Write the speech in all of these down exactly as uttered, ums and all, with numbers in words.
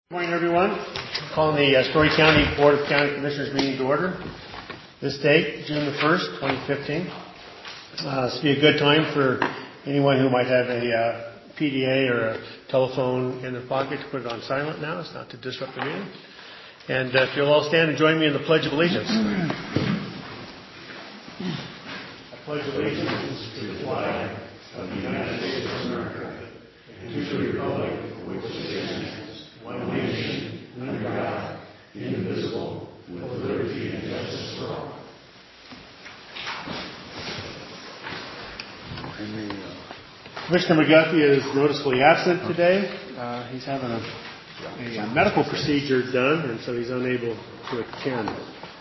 Good morning, everyone. I'm calling the uh, Story County Board of County Commissioners meeting to order. This date, June the first, twenty fifteen. Uh, this would be a good time for anyone who might have a uh, P D A or a telephone in their pocket to put it on silent now. It's not to disrupt the meeting. And uh, if you'll all stand and join me in the Pledge of Allegiance. I pledge allegiance to the flag of the United States of America and to the republic for which it stands, one nation, under God, indivisible, with liberty and justice for all. Commissioner McGuffey is noticeably absent today. Uh, he's having a, a, a medical procedure done, and so he's unable to attend.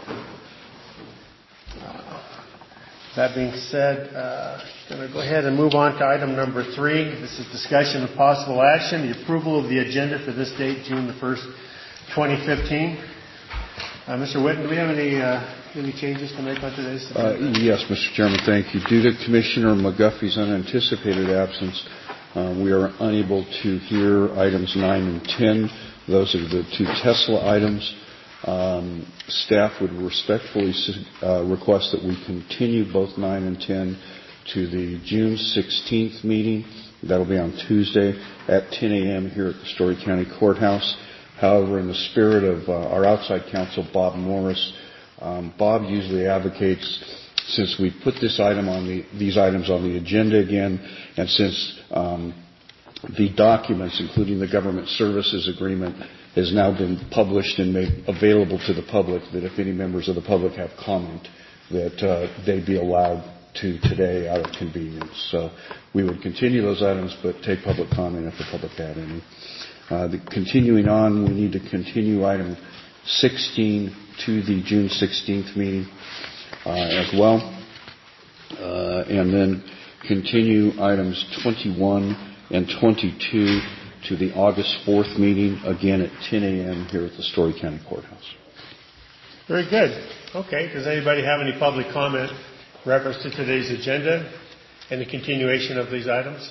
Uh, that being said, uh, I'm going to go ahead and move on to item number three. This is discussion of possible action, the approval of the agenda for this date, June the first, twenty fifteen. Uh, Mister Whitten, do we have any uh, any changes to make on today's agenda? Uh, yes, Mister Chairman, thank you. Due to Commissioner McGuffey's unanticipated absence, uh, we are unable to hear items nine and ten. Those are the two Tesla items. Um, staff would respectfully uh, request that we continue both nine and ten to the June sixteenth meeting. That'll be on Tuesday at ten a.m. here at the Story County Courthouse. However, in the spirit of uh, our outside counsel, Bob Morris, um, Bob usually advocates, since we put this item on the, these items on the agenda again, and since um, the documents, including the government services agreement, has now been published and made available to the public, that if any members of the public have comment, that uh, they be allowed to today out of convenience. So we would continue those items, but take public comment if the public had any. Uh, the, continuing on, we need to continue item sixteen to the June sixteenth meeting uh, as well. Uh, and then continue items twenty-one and twenty-two to the August fourth meeting, again at ten a.m. here at the Story County Courthouse. Very good. Okay. Does anybody have any public comment in reference to today's agenda and the continuation of these items?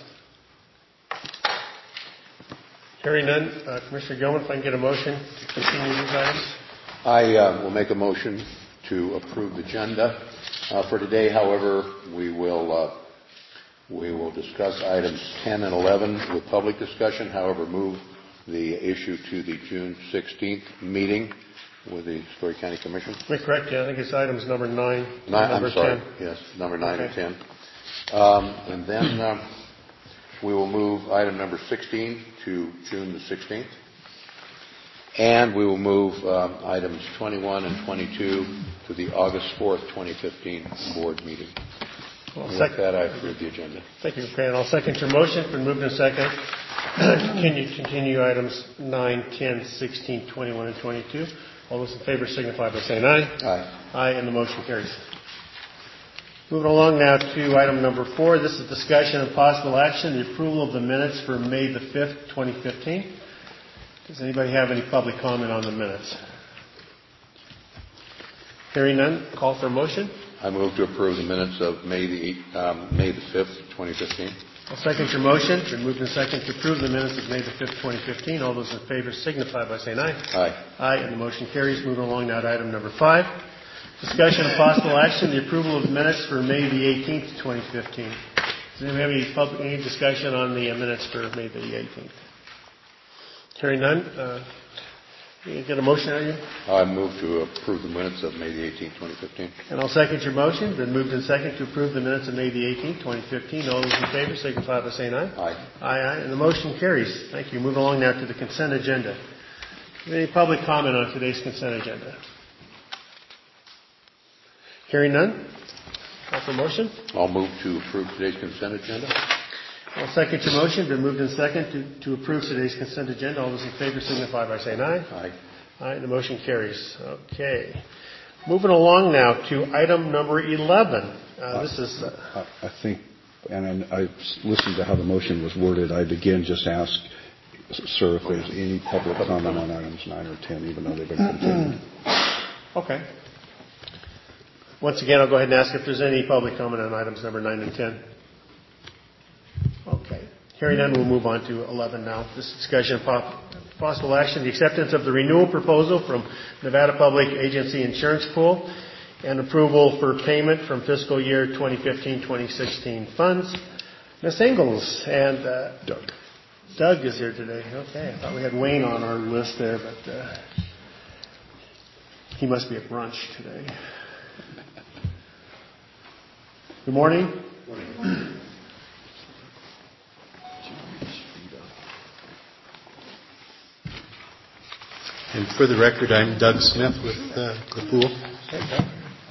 Hearing none, uh, Commissioner Gilman, if I can get a motion to continue these items. I uh, will make a motion to approve the agenda uh, for today. However, we will uh, we will discuss items ten and eleven with public discussion. However, move the issue to the June sixteenth meeting with the Story County Commission. Am I correct? Yeah, I think it's items number nine. nine number I'm sorry. ten. Yes, number nine okay. and ten. Um, and then uh, we will move item number sixteen to June the sixteenth. And we will move um, items twenty-one and twenty-two to the August fourth, twenty fifteen board meeting. Well, with sec- that, I approve the agenda. Thank you, Fran. I'll second your motion. Been moved in second. continue, continue items nine, ten, sixteen, twenty-one, and twenty-two. All those in favor signify by saying aye. Aye. Aye, and the motion carries. Moving along now to item number four. This is discussion and possible action, the approval of the minutes for May the fifth, twenty fifteen. Does anybody have any public comment on the minutes? Hearing none, call for a motion. I move to approve the minutes of May the um, May the fifth, twenty fifteen. I'll second your motion. Been moved in second to approve the minutes of May the fifth, twenty fifteen. All those in favor signify by saying aye. Aye. Aye, and the motion carries. Moving along now to item number five. Discussion of possible action, the approval of the minutes for May the eighteenth, twenty fifteen. Does anyone have any, public, any discussion on the minutes for May the eighteenth? Hearing none. Uh, you get a motion, are you? I move to approve the minutes of May the eighteenth, twenty fifteen. And I'll second your motion. Been moved in second to approve the minutes of May the eighteenth, twenty fifteen. All those in favor signify by saying aye. Aye. Aye, aye. And the motion carries. Thank you. Moving along now to the consent agenda. Any public comment on today's consent agenda? Hearing none. Call for motion. I'll move to approve today's consent agenda. I'll second your motion. Been moved in second to, to approve today's consent agenda. All those in favor signify by saying aye. Aye. Aye. The motion carries. Okay. Moving along now to item number eleven. Uh, this is. Uh, I think, and I listened to how the motion was worded. I'd again just ask, sir, if there's any public comment on items nine or ten, even though they've been continued. Okay. Once again, I'll go ahead and ask if there's any public comment on items number nine and ten. Okay. Hearing none, we'll move on to eleven now. This discussion of Possible action, the acceptance of the renewal proposal from Nevada Public Agency Insurance Pool and approval for payment from fiscal year twenty fifteen twenty sixteen funds. Miz Ingalls and uh, Doug. Doug is here today. Okay, I thought we had Wayne on our list there, but uh, he must be at brunch today. Good morning. Good morning. And for the record, I'm Doug Smith with uh, the pool. Okay.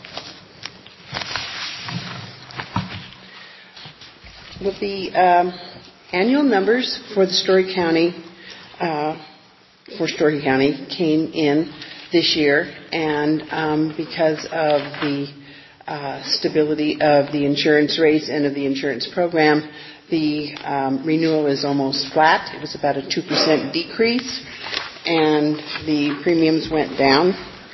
Well, the um, annual numbers for the Story County, uh, for Story County came in this year, and um, because of the uh, stability of the insurance rates and of the insurance program, the um, renewal is almost flat. It was about a two percent decrease, and the premiums went down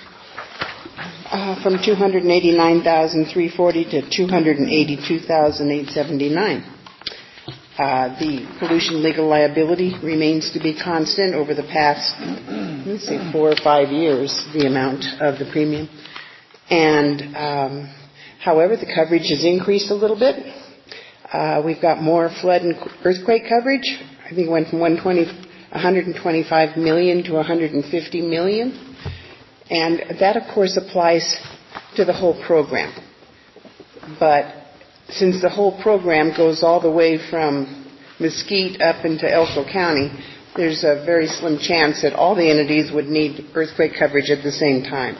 uh, from two hundred eighty-nine thousand three hundred forty dollars to two hundred eighty-two thousand eight hundred seventy-nine dollars. Uh, the pollution legal liability remains to be constant over the past, let's see, four or five years, the amount of the premium. And, um, however, the coverage has increased a little bit. Uh, we've got more flood and earthquake coverage. I think it went from one hundred twenty-five million dollars to one hundred fifty million dollars. And that, of course, applies to the whole program. But since the whole program goes all the way from Mesquite up into Elko County, there's a very slim chance that all the entities would need earthquake coverage at the same time.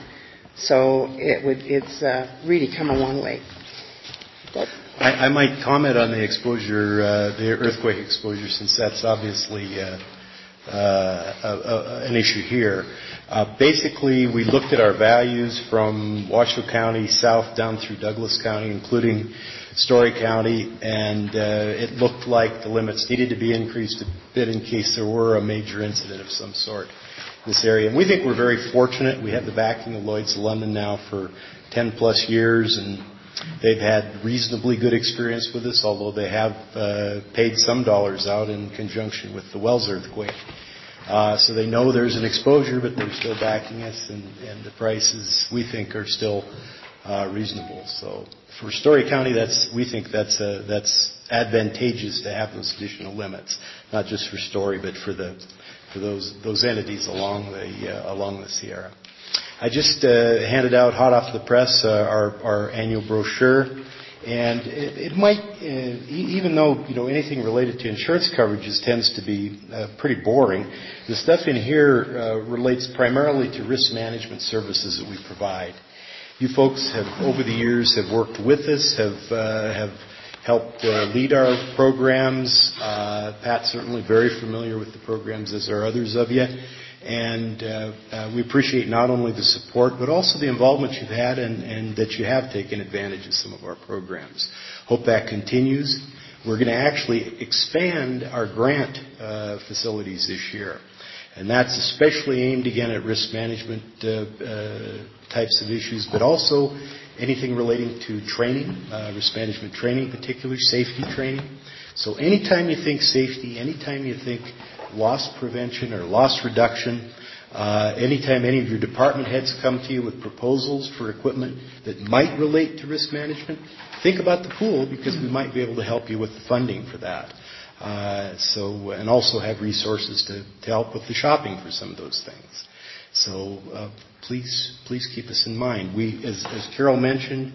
So it would, it's uh, really come a long way. That, I, I might comment on the exposure, uh, the earthquake exposure, since that's obviously uh, uh, a, a, an issue here. Uh, basically, we looked at our values from Washoe County south down through Douglas County, including Story County, and uh, it looked like the limits needed to be increased a bit in case there were a major incident of some sort in this area. And we think we're very fortunate. We have the backing of Lloyd's of London now for ten plus years, and they've had reasonably good experience with us, although they have uh, paid some dollars out in conjunction with the Wells earthquake. Uh, so they know there's an exposure, but they're still backing us, and, and the prices, we think, are still uh, reasonable. So for Story County, that's we think that's uh, that's advantageous to have those additional limits, not just for Story, but for the for those those entities along the uh, along the Sierra. I just uh, handed out, hot off the press, uh, our our annual brochure. And it, it might, uh, e- even though, you know, anything related to insurance coverages tends to be uh, pretty boring, the stuff in here uh, relates primarily to risk management services that we provide. You folks have, over the years, have worked with us, have uh, have helped uh, lead our programs. Uh, Pat's certainly very familiar with the programs, as are others of you. And uh, uh, we appreciate not only the support, but also the involvement you've had and, and that you have taken advantage of some of our programs. Hope that continues. We're going to actually expand our grant uh, facilities this year. And that's especially aimed, again, at risk management uh, uh, types of issues, but also anything relating to training, uh, risk management training, particularly safety training. So anytime you think safety, anytime you think loss prevention or loss reduction, uh, anytime any of your department heads come to you with proposals for equipment that might relate to risk management, think about the pool, because we might be able to help you with the funding for that. Uh, so, and also have resources to, to help with the shopping for some of those things. So uh, please, please keep us in mind. We, as, as Carol mentioned,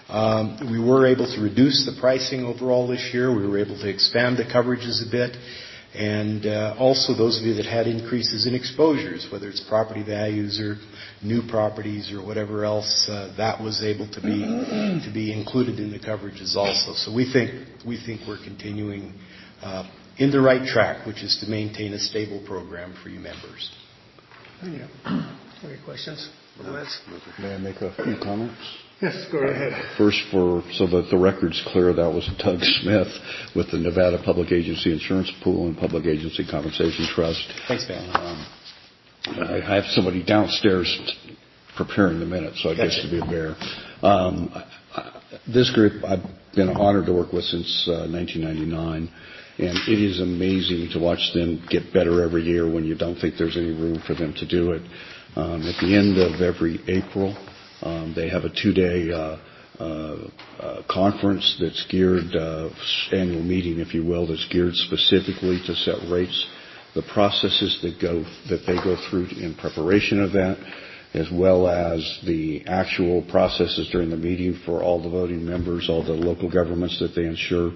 um, we were able to reduce the pricing overall this year. We were able to expand the coverages a bit. And uh, also those of you that had increases in exposures, whether it's property values or new properties or whatever else, uh, that was able to be to be included in the coverages also. So we think we think we're continuing uh, in the right track, which is to maintain a stable program for you members. Thank you. Any questions? Comments? May I make a few comments? Yes, go right ahead. First, for so that the record's clear, that was Doug Smith with the Nevada Public Agency Insurance Pool and Public Agency Compensation Trust. Thanks, Ben. Um, I have somebody downstairs preparing the minutes, so I guess to be a bear. Um, this group I've been honored to work with since uh, nineteen ninety-nine, and it is amazing to watch them get better every year when you don't think there's any room for them to do it. Um, at the end of every April, um, they have a two-day uh, uh, uh, conference that's geared, uh, annual meeting, if you will, that's geared specifically to set rates. The processes that go that they go through in preparation of that, as well as the actual processes during the meeting for all the voting members, all the local governments that they insure,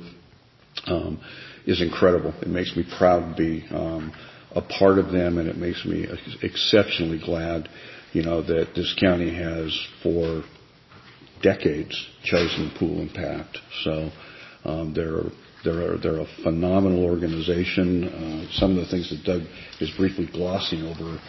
um, is incredible. It makes me proud to be um, a part of them, and it makes me exceptionally glad, you know, that this county has for decades chosen Pool and Pact. So um, they're They're a, they're a phenomenal organization. Uh, some of the things that Doug is briefly glossing over,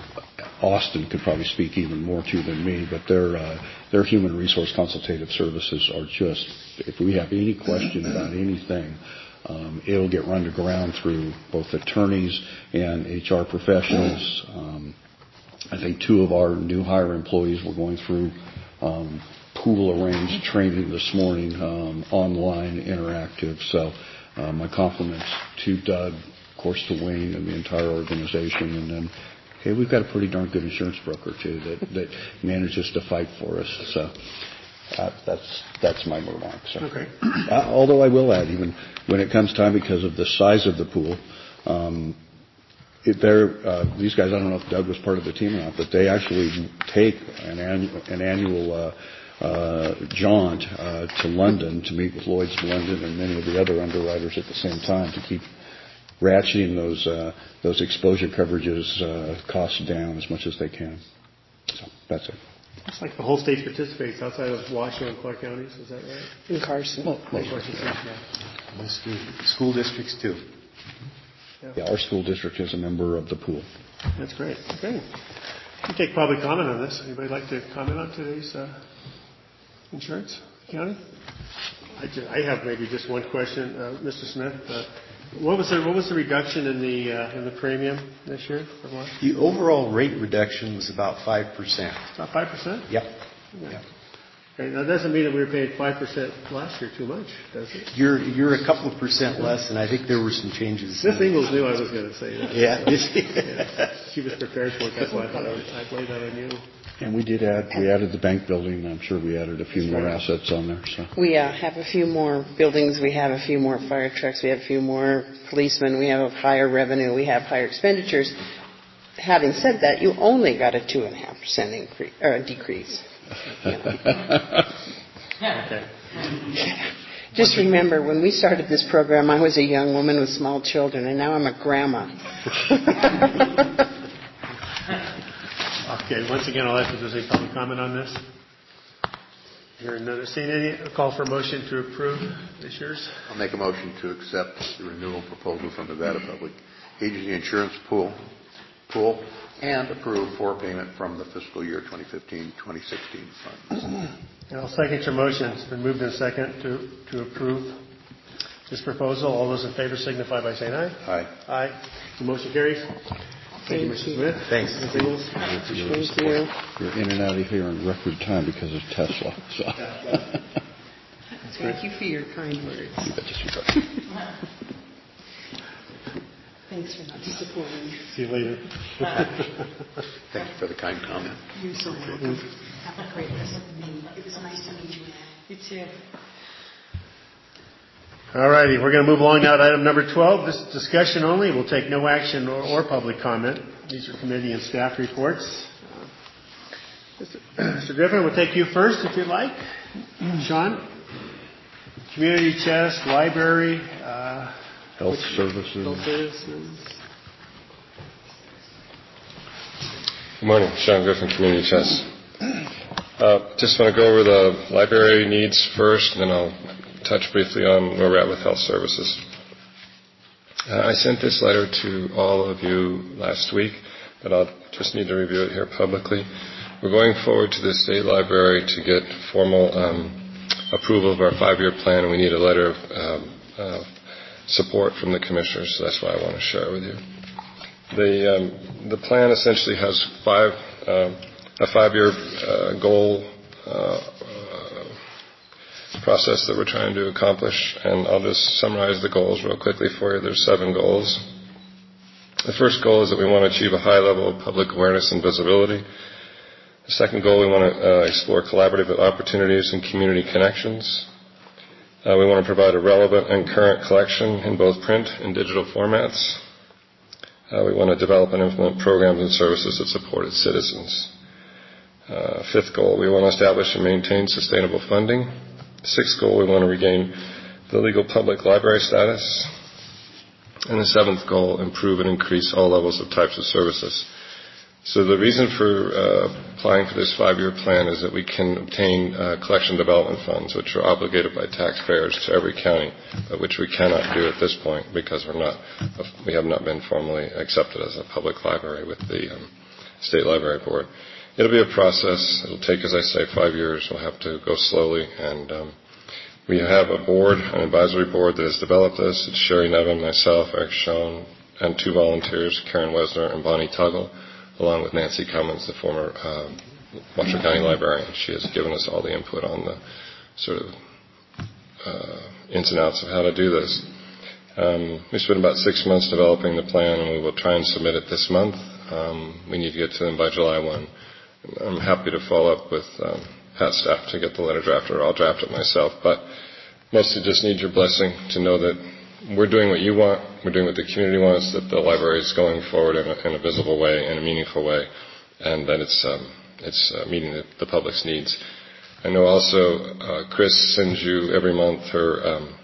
Austin could probably speak even more to than me, but their uh, their human resource consultative services are just, if we have any question about anything, um, it'll get run to ground through both attorneys and H R professionals. Um, I think two of our new hire employees were going through um, Pool arranged training this morning, um, online, interactive. So uh, my compliments to Doug, of course to Wayne and the entire organization. And then, hey, we've got a pretty darn good insurance broker too that, that manages to fight for us. So uh, that's that's my remark. So, okay. uh, although I will add, even when it comes time, because of the size of the pool, um, It, uh, these guys, I don't know if Doug was part of the team or not, but they actually take an annual, an annual uh, uh, jaunt uh, to London to meet with Lloyd's of London and many of the other underwriters at the same time to keep ratcheting those uh, those exposure coverages uh, costs down as much as they can. So that's it. It's like the whole state participates outside of Washoe and Clark counties. Is that right? In Carson. Well, Most yeah. Most school districts too. Yeah, our school district is a member of the pool. That's great. Okay. We take public comment on this. Anybody like to comment on today's uh, insurance county? I, just, I have maybe just one question, uh, Mister Smith. Uh, what was the what was the reduction in the uh, in the premium this year? The overall rate reduction was about five percent. About five percent. Yep. Yeah. Yep. Okay, now, that doesn't mean that we were paying five percent last year too much, does it? You're you're a couple of percent less, and I think there were some changes. This Ingalls knew I was going to say that. Yeah, this, yeah. She was prepared for it. That's why I thought I would, I'd lay that on you. And we did add, we added the bank building. I'm sure we added a few more assets on there. So We uh, have a few more buildings. We have a few more fire trucks. We have a few more policemen. We have higher revenue. We have higher expenditures. Having said that, you only got a two and a half percent increase or a decrease. You know. Okay. Just remember, when we started this program, I was a young woman with small children, and now I'm a grandma. Okay, once again, I'll ask if there's any public comment on this. Hearing none, seeing any, a call for a motion to approve this year's. I'll make a motion to accept the renewal proposal from Nevada Public Agency Insurance Pool, pool and approve for payment from the fiscal year twenty fifteen twenty sixteen funds. And I'll second your motion. It's been moved in second to, to approve this proposal. All those in favor signify by saying aye. Aye. Aye. The motion carries. Thank you, Mister Smith. Thanks. Miz Ingalls. Thank you. you're in and out of here in record time because of Tesla. So. Thank you for your kind words. You bet, sweetheart. Thanks for not disappointing me. See you later. Thank you for the kind comment. You're so welcome. Have a great rest of the day. It was nice to meet you. You too. All righty, we're going to move along now to item number twelve. This is discussion only. We'll take no action or, or public comment. These are committee and staff reports. Uh, Mister Griffin, we'll take you first if you'd like. Sean? Community chest, library, uh, Health services. health services. Good morning, Sean Griffin, Community Chest. Uh, just want to go over the library needs first, and then I'll touch briefly on where we're at with health services. Uh, I sent this letter to all of you last week, but I'll just need to review it here publicly. We're going forward to the state library to get formal um, approval of our five-year plan, and we need a letter of um, uh, support from the commissioners, so that's why I want to share it with you. The um, the plan essentially has five uh, a five-year uh, goal uh, uh, process that we're trying to accomplish, and I'll just summarize the goals real quickly for you. There's seven goals. The first goal is that we want to achieve a high level of public awareness and visibility. The second goal, we want to uh, explore collaborative opportunities and community connections. Uh, we want to provide a relevant and current collection in both print and digital formats. Uh, we want to develop and implement programs and services that support its citizens. Uh, fifth goal, we want to establish and maintain sustainable funding. Sixth goal, we want to regain the legal public library status. And the seventh goal, improve and increase all levels of types of services. So the reason for uh, applying for this five-year plan is that we can obtain uh, collection development funds, which are obligated by taxpayers to every county, but which we cannot do at this point because we're not, we have not been formally accepted as a public library with the um, State Library Board. It'll be a process. It'll take, as I say, five years. We'll have to go slowly, and um, we have a board, an advisory board that has developed this. It's Sherry Nevin, myself, Eric Schoen, and two volunteers, Karen Wesner and Bonnie Tuggle, along with Nancy Cummins, the former uh, Washoe County librarian. She has given us all the input on the sort of uh, ins and outs of how to do this. Um, we spent about six months developing the plan, and we will try and submit it this month. Um, we need to get to them by July first. I'm happy to follow up with um, Pat's staff to get the letter drafted, or I'll draft it myself. But mostly just need your blessing to know that we're doing what you want, we're doing what the community wants, that the library is going forward in a, in a visible way, in a meaningful way, and that it's um, it's uh, meeting the, the public's needs. I know also uh, Chris sends you every month her um,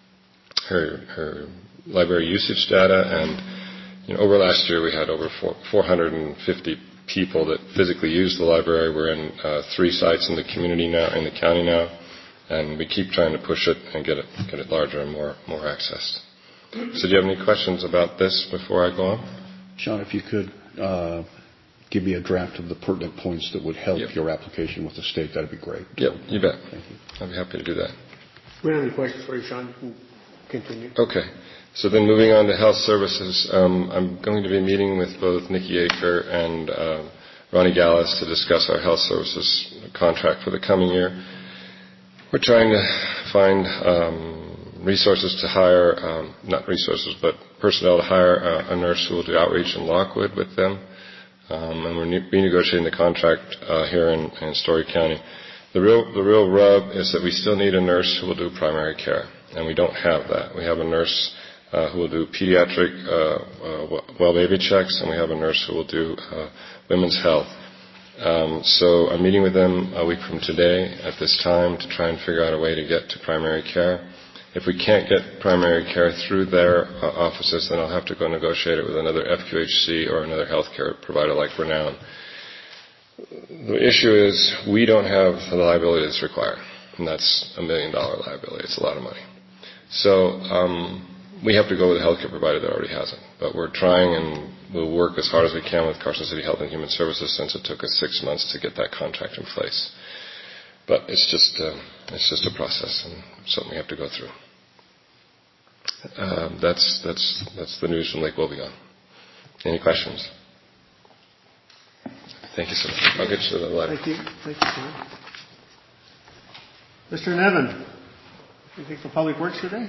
her her library usage data, and you know, over last year we had over four hundred fifty people that physically use the library. We're in uh, three sites in the community now, in the county now, and we keep trying to push it and get it get it larger and more more access. So do you have any questions about this before I go on? Sean, if you could uh, give me a draft of the pertinent points that would help Yep. your application with the state, that'd be great. Yep, you bet. Thank you. I'd be happy to do that. We don't have any questions for you, Sean. You can continue. Okay. So then moving on to health services, um, I'm going to be meeting with both Nikki Aker and uh, Ronnie Gallis to discuss our health services contract for the coming year. We're trying to find um, resources to hire, um, not resources, but personnel to hire uh, a nurse who will do outreach in Lockwood with them. Um, and we're ne- renegotiating the contract uh, here in, in Story County. The real, the real rub is that we still need a nurse who will do primary care, and we don't have that. We have a nurse Uh, who will do pediatric uh, uh, well baby checks, and we have a nurse who will do uh, women's health. Um, so I'm meeting with them a week from today at this time to try and figure out a way to get to primary care. If we can't get primary care through their uh, offices, then I'll have to go negotiate it with another F Q H C or another healthcare provider like Renown. The issue is we don't have the liability that's required, and that's a million dollar liability. It's a lot of money. So um, we have to go with a healthcare provider that already has it. But we're trying, and we'll work as hard as we can with Carson City Health and Human Services, since it took us six months to get that contract in place. But it's just uh, it's just a process and something we have to go through. Uh, that's that's that's the news from Lake Wobegon. Any questions? Thank you so much. I'll get you the letter. Thank you. Thank you, Sean. Mister Nevin, anything for Public Works today?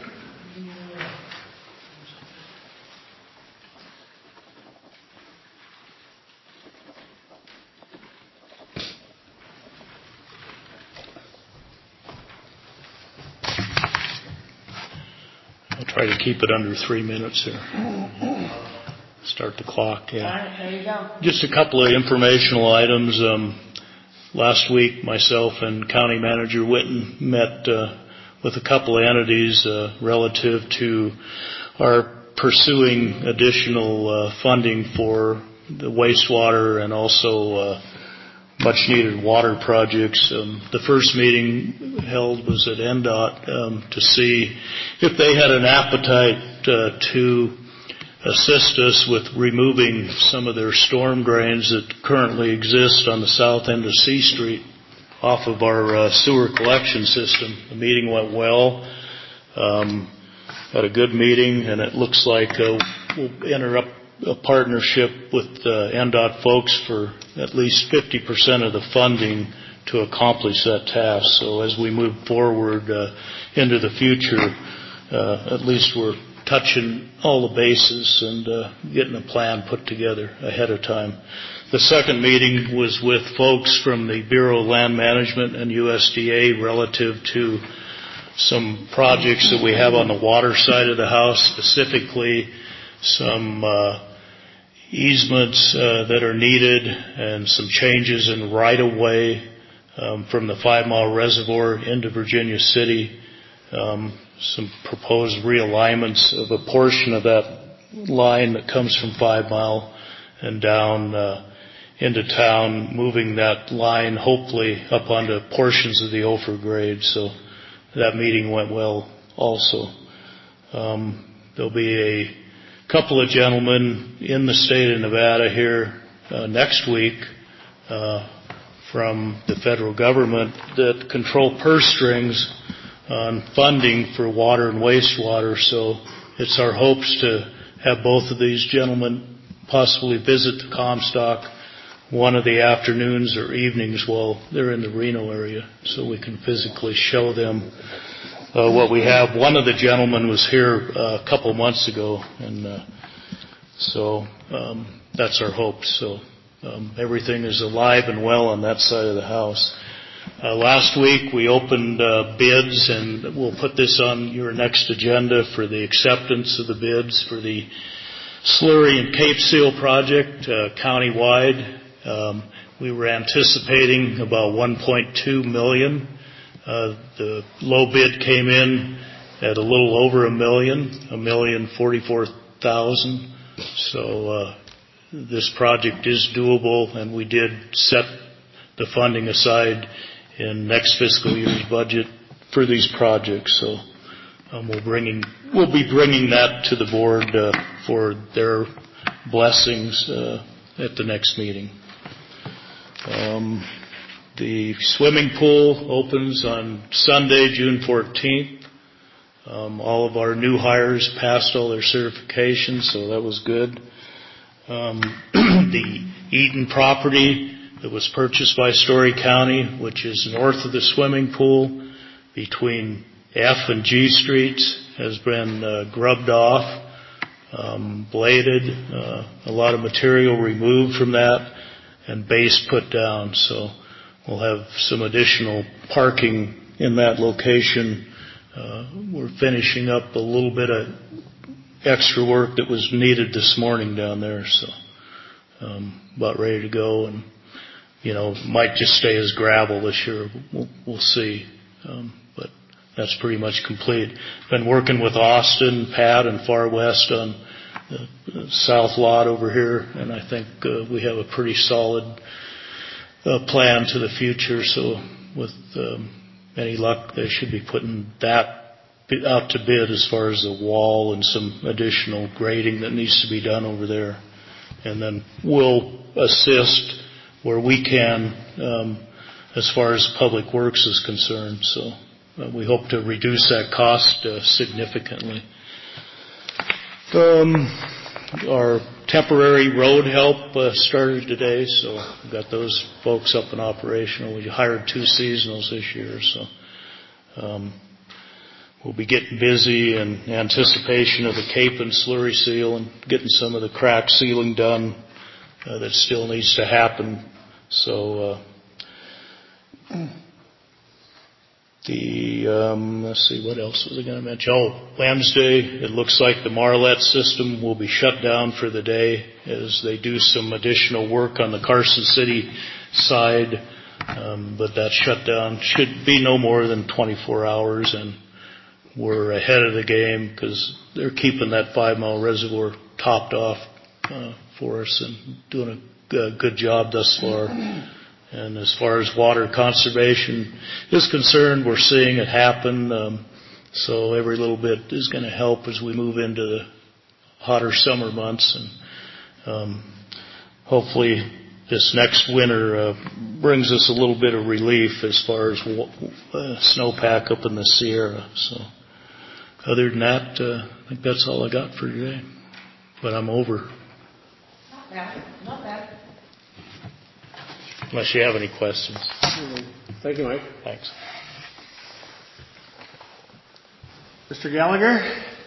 Try to keep it under three minutes here. Start the clock, yeah. All right, there you go. Just a couple of informational items. Um, last week, myself and County Manager Witten met uh, with a couple of entities uh, relative to our pursuing additional uh, funding for the wastewater and also uh, much-needed water projects. Um, the first meeting held was at N D O T um, to see if they had an appetite uh, to assist us with removing some of their storm drains that currently exist on the south end of C Street off of our uh, sewer collection system. The meeting went well. Um, had a good meeting, and it looks like uh, we'll enter up a partnership with uh, N D O T folks for at least fifty percent of the funding to accomplish that task. So as we move forward uh, into the future, uh, at least we're touching all the bases and uh, getting a plan put together ahead of time. The second meeting was with folks from the Bureau of Land Management and U S D A relative to some projects that we have on the water side of the house, specifically some uh, easements uh, that are needed and some changes in right-of-way um, from the Five Mile Reservoir into Virginia City, um, some proposed realignments of a portion of that line that comes from Five Mile and down uh, into town, moving that line hopefully up onto portions of the Ophir grade. So that meeting went well also. Um, there'll be a couple of gentlemen in the state of Nevada here uh, next week uh, from the federal government that control purse strings on funding for water and wastewater. So it's our hopes to have both of these gentlemen possibly visit the Comstock one of the afternoons or evenings while they're in the Reno area, so we can physically show them Uh, what we have. One of the gentlemen was here uh, a couple months ago, and uh, so um, that's our hope. So um, everything is alive and well on that side of the house. Uh, last week we opened uh, bids, and we'll put this on your next agenda for the acceptance of the bids for the slurry and Cape Seal project uh, countywide. Um, we were anticipating about one point two million dollars. Uh, the low bid came in at a little over a million, a million forty-four thousand. So uh, this project is doable, and we did set the funding aside in next fiscal year's budget for these projects. So um, we'll bringing we'll be bringing that to the board uh, for their blessings uh, at the next meeting. Um, The swimming pool opens on Sunday, June fourteenth. Um, all of our new hires passed all their certifications, so that was good. Um, the Eaton property that was purchased by Story County, which is north of the swimming pool, between F and G streets, has been uh, grubbed off, um, bladed, uh, a lot of material removed from that, and base put down. So we'll have some additional parking in that location. Uh, we're finishing up a little bit of extra work that was needed this morning down there, so um, about ready to go. And you know, might just stay as gravel this year. We'll, we'll see, um, but that's pretty much complete. Been working with Austin, Pat, and Far West on the, the south lot over here, and I think uh, we have a pretty solid Uh, plan to the future. So with um, any luck, they should be putting that out to bid as far as the wall and some additional grading that needs to be done over there. And then we'll assist where we can um, as far as public works is concerned. So uh, we hope to reduce that cost uh, significantly. Um, our temporary road help uh, started today, so we've got those folks up and operational. We hired two seasonals this year, so um, we'll be getting busy in anticipation of the Cape and slurry seal and getting some of the crack sealing done uh, that still needs to happen. So uh, The, um, let's see, what else was I going to mention? Oh, Wednesday, it looks like the Marlette system will be shut down for the day as they do some additional work on the Carson City side. Um, but that shutdown should be no more than twenty-four hours, and we're ahead of the game because they're keeping that Five Mile Reservoir topped off uh, for us and doing a, a good job thus far. And as far as water conservation is concerned, we're seeing it happen. Um, so every little bit is going to help as we move into the hotter summer months. And um, hopefully this next winter uh, brings us a little bit of relief as far as uh, snowpack up in the Sierra. So other than that, uh, I think that's all I got for today. But I'm over. Not bad. Not bad. Unless you have any questions. Thank you, Mike. Thanks. Mister Gallagher?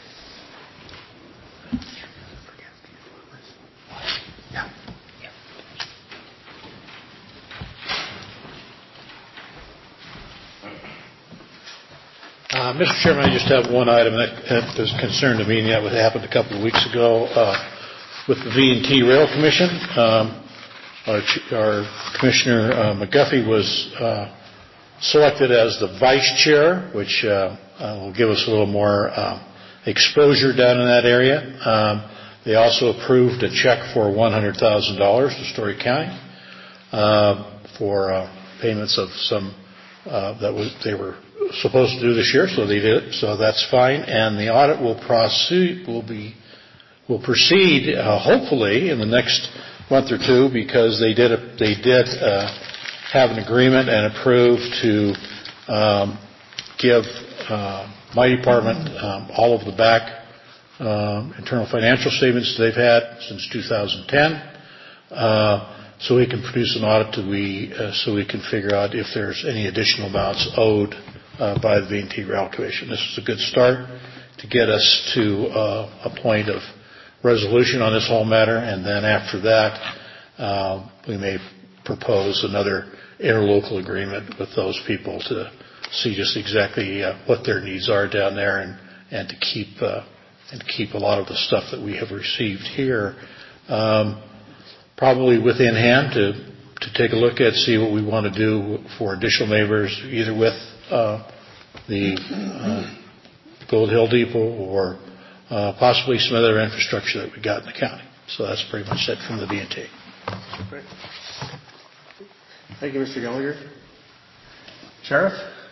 Uh, Mister Chairman, I just have one item that, that is concerned to me, and that what happened a couple of weeks ago uh, with the V and T Rail Commission. Um, our, our Commissioner uh, McGuffey was uh, selected as the vice chair, which uh, uh, will give us a little more uh, exposure down in that area. Um, they also approved a check for one hundred thousand dollars to Story County uh, for uh, payments of some uh, that was they were supposed to do this year, so they did it. So that's fine, and the audit will proceed. Will be will proceed uh, hopefully in the next month or two, because they did a, they did uh, have an agreement and approve to um, give uh, my department um, all of the back um, internal financial statements they've had since two thousand ten, uh, so we can produce an audit to we uh, so we can figure out if there's any additional amounts owed uh, by the V and T Rail Commission. This is a good start to get us to uh, a point of resolution on this whole matter, and then after that uh, we may propose another interlocal agreement with those people to see just exactly uh, what their needs are down there, and, and to keep uh, and keep a lot of the stuff that we have received here um, probably within hand to to take a look at, see what we want to do for additional neighbors, either with uh, the uh, Gold Hill Depot or uh, possibly some other infrastructure that we got in the county. So that's pretty much it from the V and T. Great. Thank you, Mister Gallagher. Sheriff?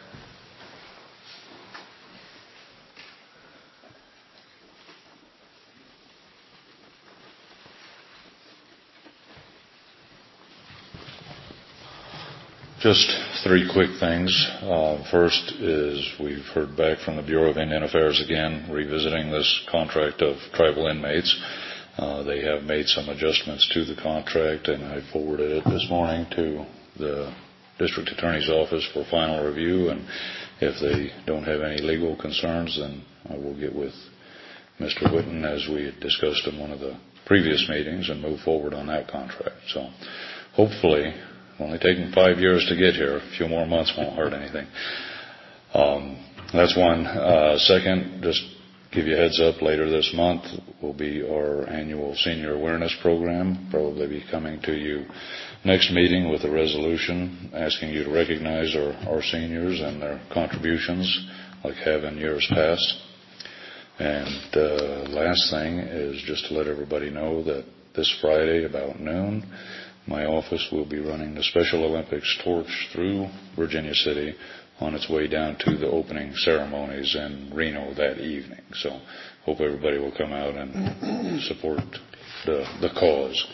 Just three quick things. Uh, first is we've heard back from the Bureau of Indian Affairs again, revisiting this contract of tribal inmates. Uh, they have made some adjustments to the contract, and I forwarded it this morning to the District Attorney's Office for final review, and if they don't have any legal concerns, then I will get with Mister Whitten, as we had discussed in one of the previous meetings, and move forward on that contract. So hopefully, only taken five years to get here, a few more months won't hurt anything. Um, that's one. Uh, second, just give you a heads up, later this month will be our annual senior awareness program. Probably be coming to you next meeting with a resolution asking you to recognize our, our seniors and their contributions, like have in years past. And uh, last thing is just to let everybody know that this Friday about noon, my office will be running the Special Olympics torch through Virginia City on its way down to the opening ceremonies in Reno that evening. So hope everybody will come out and support the, the cause.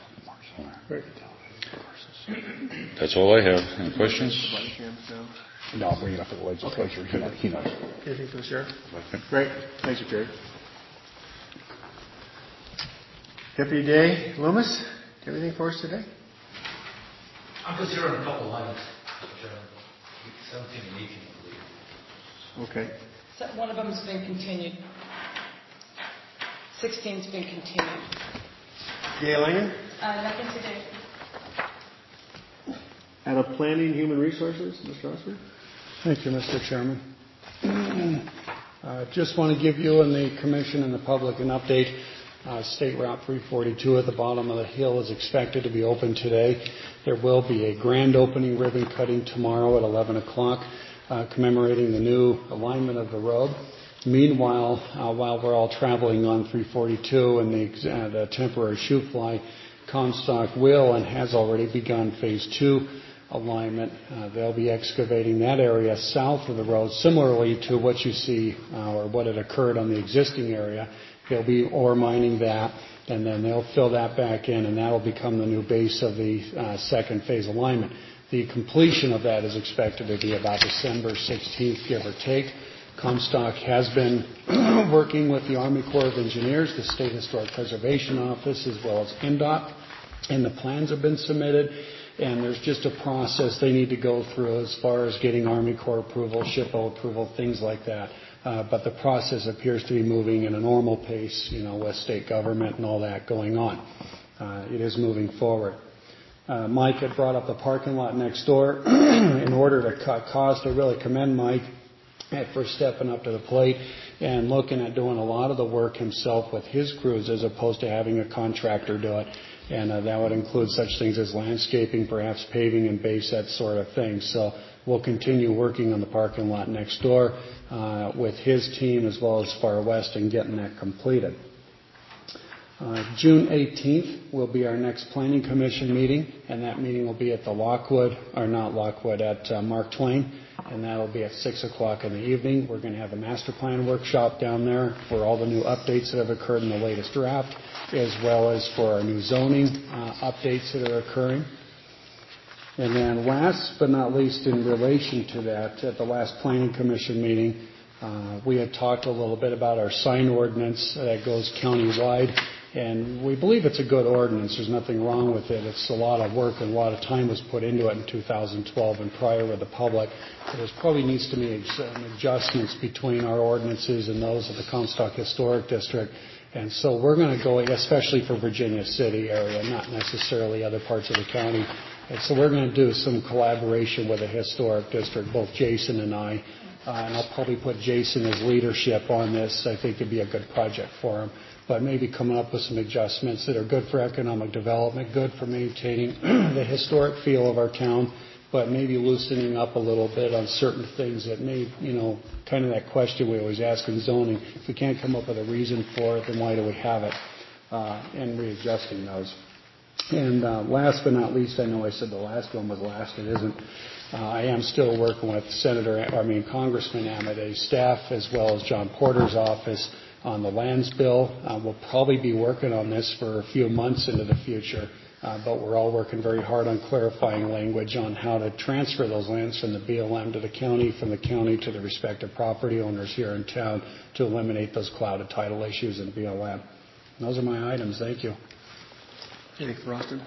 That's all I have. Any questions? No, I'll bring it up at the legislature. Okay. He knows. Anything for the sheriff? Great. Thank you, Jerry. Deputy Day Loomis, do you have anything for us today? I'm just here on a couple items. seventeen and eighteen, I believe. Okay. So one of them's been continued. sixteen's been continued. Gail Langer? Uh, nothing today. Out of Planning Human Resources, Mister Osborne? Thank you, Mister Chairman. uh, just want to give you and the Commission and the public an update. Uh, State Route three forty-two at the bottom of the hill is expected to be open today. There will be a grand opening ribbon cutting tomorrow at eleven o'clock, uh, commemorating the new alignment of the road. Meanwhile, uh, while we're all traveling on three forty-two and the, uh, the temporary shoe fly, Comstock will and has already begun phase two alignment. Uh, they'll be excavating that area south of the road, similarly to what you see uh, or what had occurred on the existing area. They'll be ore mining that, and then they'll fill that back in, and that'll become the new base of the uh, second phase alignment. The completion of that is expected to be about December sixteenth, give or take. Comstock has been working with the Army Corps of Engineers, the State Historic Preservation Office, as well as N D O T, and the plans have been submitted. and there's just a process they need to go through as far as getting Army Corps approval, SHPO approval, things like that. Uh, but the process appears to be moving in a normal pace, you know, with state government and all that going on. Uh, it is moving forward. Uh, Mike had brought up the parking lot next door. In order to cut costs, I really commend Mike for stepping up to the plate and looking at doing a lot of the work himself with his crews as opposed to having a contractor do it. And uh, that would include such things as landscaping, perhaps paving and base, that sort of thing. So we'll continue working on the parking lot next door uh, with his team as well as Far West and getting that completed. Uh, June eighteenth will be our next Planning Commission meeting, and that meeting will be at the Lockwood, or not Lockwood, at uh, Mark Twain, and that will be at six o'clock in the evening. We're going to have a master plan workshop down there for all the new updates that have occurred in the latest draft, as well as for our new zoning uh, updates that are occurring. And then last but not least, in relation to that, at the last Planning Commission meeting, uh, we had talked a little bit about our sign ordinance that goes county-wide. And we believe it's a good ordinance. There's nothing wrong with it. It's a lot of work and a lot of time was put into it in two thousand twelve and prior with the public. There probably needs to be some adjustments between our ordinances and those of the Comstock Historic District. And so we're going to go, especially for Virginia City area, not necessarily other parts of the county. And so we're going to do some collaboration with the Historic District, both Jason and I. Uh, and I'll probably put Jason as leadership on this. I think it'd be a good project for him. But maybe coming up with some adjustments that are good for economic development, good for maintaining the historic feel of our town, but maybe loosening up a little bit on certain things that may, you know, kind of that question we always ask in zoning. If we can't come up with a reason for it, then why do we have it? Uh, and readjusting those. And uh, last but not least, I know I said the last one was last. It isn't. Uh, I am still working with Senator, I mean Congressman Amade's staff as well as John Porter's office on the lands bill. Uh, we'll probably be working on this for a few months into the future, uh, but we're all working very hard on clarifying language on how to transfer those lands from the B L M to the county, from the county to the respective property owners here in town to eliminate those clouded title issues in B L M. And those are my items. Thank you. Anything for Austin?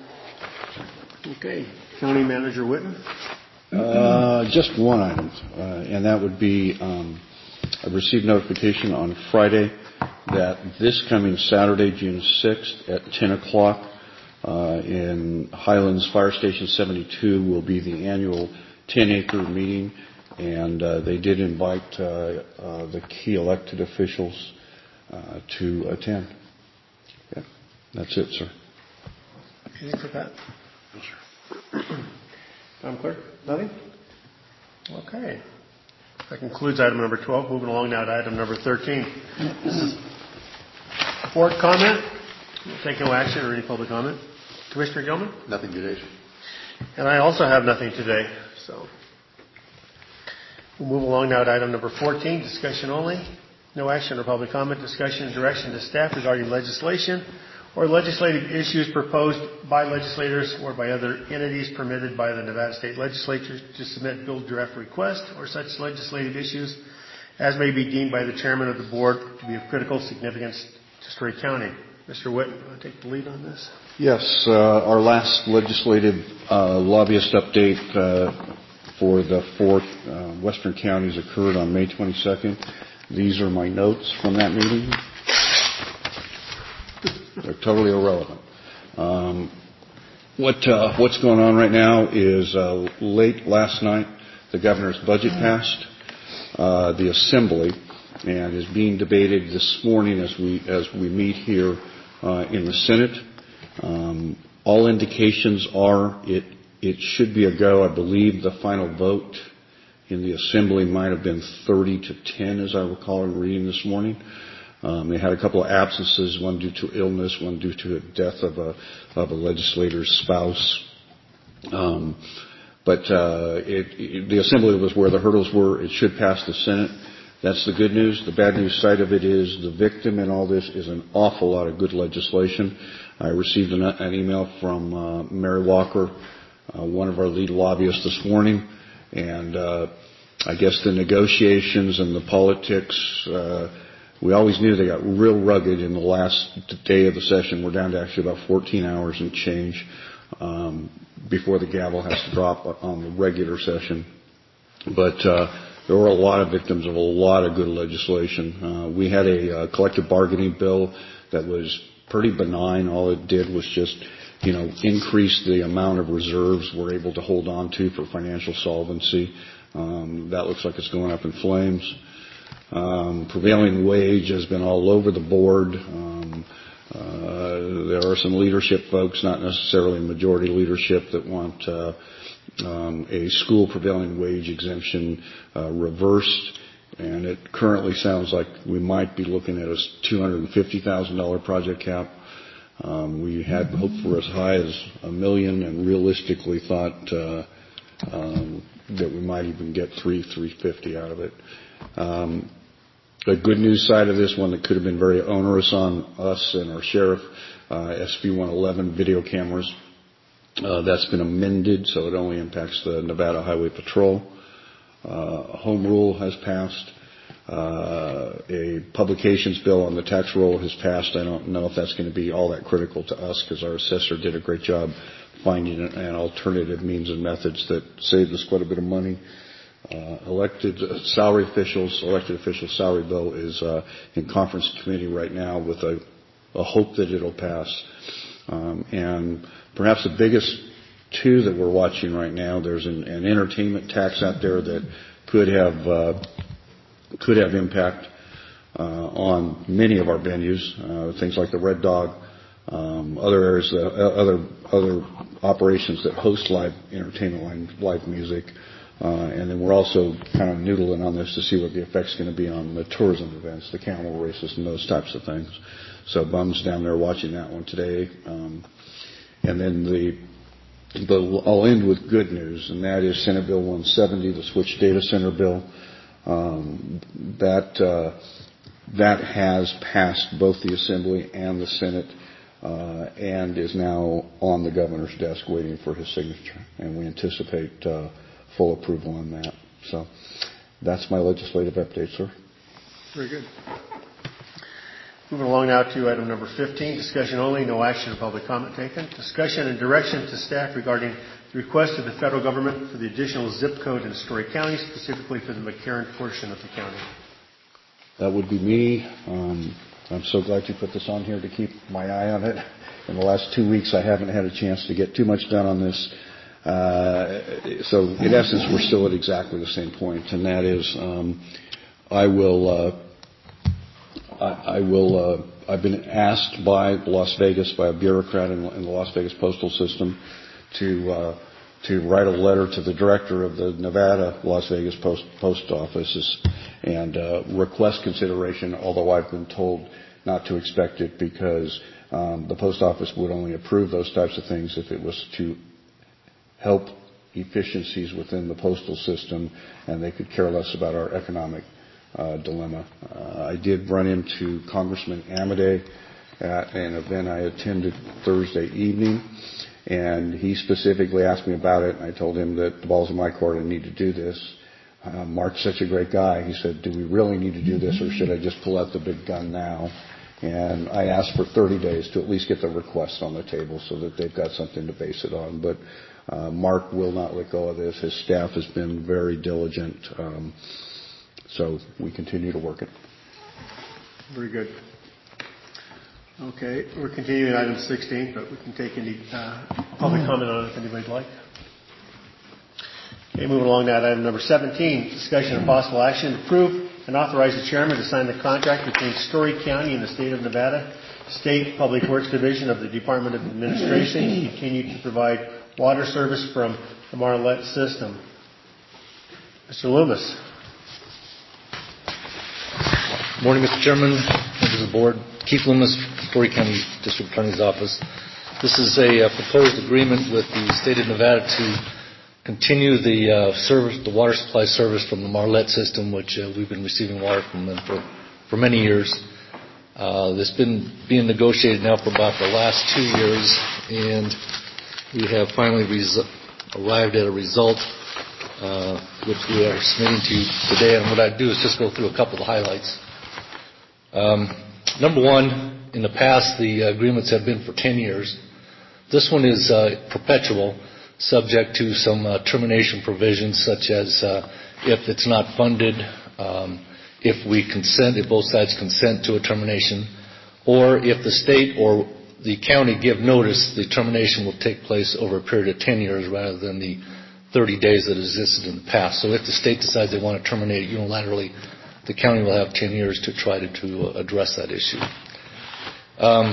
Okay. County Manager Whitten. Uh, just one item, uh, and that would be um, I received notification on Friday that this coming Saturday, June sixth, at ten o'clock uh, in Highlands Fire Station seventy-two will be the annual ten-acre meeting, and uh, they did invite uh, uh, the key elected officials uh, to attend. Yeah, that's it, sir. Anything for Pat? No, sir. Madam Clerk? Nothing? Okay. That concludes item number twelve. Moving along now to item number thirteen. Board comment? We'll take no action or any public comment. Commissioner Gilman? Nothing today. And I also have nothing today. So we'll move along now to item number fourteen, discussion only. No action or public comment. Discussion and direction to staff regarding legislation or legislative issues proposed by legislators or by other entities permitted by the Nevada State Legislature to submit bill draft requests or such legislative issues as may be deemed by the chairman of the board to be of critical significance to Story County. Mister Whitten, you want to take the lead on this? Yes, uh, our last legislative uh, lobbyist update uh, for the four uh, western counties occurred on May twenty-second. These are my notes from that meeting. They're totally irrelevant. Um, what uh, what's going on right now is uh, late last night the governor's budget passed uh, the assembly and is being debated this morning as we as we meet here uh, in the Senate. Um, all indications are it it should be a go. I believe the final vote in the assembly might have been thirty to ten, as I recall in reading this morning. Um, they had a couple of absences, one due to illness, one due to the death of a of a legislator's spouse. Um, but uh, it, it, the assembly was where the hurdles were. It should pass the Senate. That's the good news. The bad news side of it is the victim in all this is an awful lot of good legislation. I received an, an email from uh, Mary Walker, uh, one of our lead lobbyists this morning, and uh, I guess the negotiations and the politics. Uh, We always knew they got real rugged in the last day of the session. We're down to actually about fourteen hours and change. um, before the gavel has to drop on the regular session. But uh, there were a lot of victims of a lot of good legislation. Uh, we had a uh, collective bargaining bill that was pretty benign. All it did was just, you know, increase the amount of reserves we're able to hold on to for financial solvency. Um, that looks like it's going up in flames. Um, prevailing wage has been all over the board. Um, uh, there are some leadership folks, not necessarily majority leadership, that want uh, um, a school prevailing wage exemption uh, reversed. And it currently sounds like we might be looking at a two hundred fifty thousand dollars project cap. Um, we had hoped for as high as a million, and realistically thought uh, um, that we might even get three, three fifty out of it. Um, the good news side of this, one that could have been very onerous on us and our sheriff, uh, S B one eleven video cameras. Uh, that's been amended, so it only impacts the Nevada Highway Patrol. Uh, home rule has passed. Uh, a publications bill on the tax roll has passed. I don't know if that's going to be all that critical to us, because our assessor did a great job finding an alternative means and methods that saved us quite a bit of money. Uh, elected salary officials, elected officials salary bill is uh, in conference committee right now with a, a hope that it'll pass. Um, and perhaps the biggest two that we're watching right now, there's an, an entertainment tax out there that could have uh, could have impact uh, on many of our venues, uh, things like the Red Dog, um, other areas, that, uh, other other operations that host live entertainment, live music, uh, and then we're also kind of noodling on this to see what the effect's going to be on the tourism events, the camel races, and those types of things. So Bum's down there watching that one today, um, and then the. But I'll end with good news, and that is Senate Bill one seventy, the Switch Data Center bill. Um, that uh, that has passed both the Assembly and the Senate, uh, and is now on the governor's desk waiting for his signature. And we anticipate uh, full approval on that. So that's my legislative update, sir. Very good. Moving along now to item number fifteen, discussion only, no action or public comment taken. Discussion and direction to staff regarding the request of the federal government for the additional zip code in Story County, specifically for the McCarran portion of the county. That would be me. Um, I'm so glad you put this on here to keep my eye on it. In the last two weeks, I haven't had a chance to get too much done on this. Uh, so, in essence, we're still at exactly the same point, and that is, um, I will. Uh, I, I will. Uh, I've been asked by Las Vegas, by a bureaucrat in, in the Las Vegas postal system, to uh, to write a letter to the director of the Nevada Las Vegas Post Post Offices and uh, request consideration. Although I've been told not to expect it, because um, the post office would only approve those types of things if it was to help efficiencies within the postal system, and they could care less about our economic Uh, dilemma. Uh, I did run into Congressman Amodei at an event I attended Thursday evening, and he specifically asked me about it, and I told him that the ball's in my court, I need to do this. Uh, Mark's such a great guy. He said, do we really need to do this, or should I just pull out the big gun now? And I asked for thirty days to at least get the request on the table so that they've got something to base it on. But uh, Mark will not let go of this. His staff has been very diligent. Um, So we continue to work it. Very good. Okay, we're continuing item sixteen, but we can take any uh, public comment on it if anybody'd like. Okay, moving along now to item number seventeen, discussion of possible action to approve and authorize the chairman to sign the contract between Story County and the state of Nevada State Public Works Division of the Department of Administration to continue to provide water service from the Marlette system. Mister Loomis. Morning, Mister Chairman, members of the board. Keith Loomis, Story County District Attorney's Office. This is a uh, proposed agreement with the state of Nevada to continue the uh, service, the water supply service from the Marlette system, which uh, we've been receiving water from them for, for many years. Uh, this has been being negotiated now for about the last two years, and we have finally res- arrived at a result, uh, which we are submitting to you today. And what I do is just go through a couple of highlights. Um, number one, in the past, the agreements have been for ten years. This one is uh, perpetual, subject to some uh, termination provisions, such as uh, if it's not funded, um, if we consent, if both sides consent to a termination, or if the state or the county give notice, the termination will take place over a period of ten years rather than the thirty days that existed in the past. So if the state decides they want to terminate it unilaterally, the county will have ten years to try to, to address that issue. Um,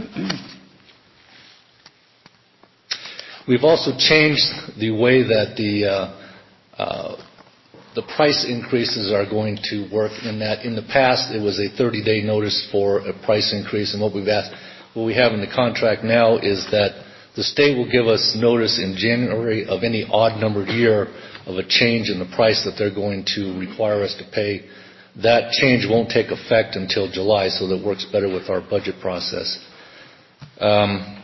we've also changed the way that the uh, uh, the price increases are going to work, in that in the past it was a thirty-day notice for a price increase, and what we've asked, what we have in the contract now is that the state will give us notice in January of any odd numbered year of a change in the price that they're going to require us to pay. That change won't take effect until July, so that works better with our budget process. Um,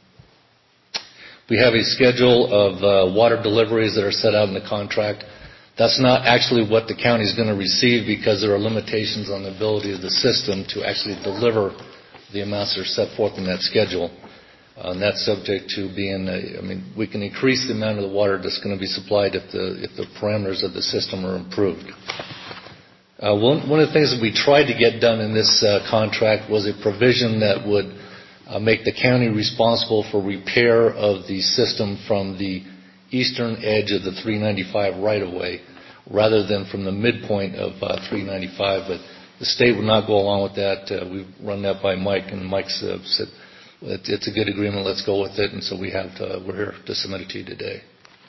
we have a schedule of uh, water deliveries that are set out in the contract. That's not actually what the county is going to receive, because there are limitations on the ability of the system to actually deliver the amounts that are set forth in that schedule. Uh, and that's subject to being, a, I mean, we can increase the amount of the water that's going to be supplied if the, if the parameters of the system are improved. Uh, one, one of the things that we tried to get done in this uh, contract was a provision that would uh, make the county responsible for repair of the system from the eastern edge of the three ninety-five right-of-way, rather than from the midpoint of uh, three ninety-five. But the state would not go along with that. Uh, we've run that by Mike, and Mike's uh, said it's a good agreement. Let's go with it. And so we have to, we're here to submit it to you today.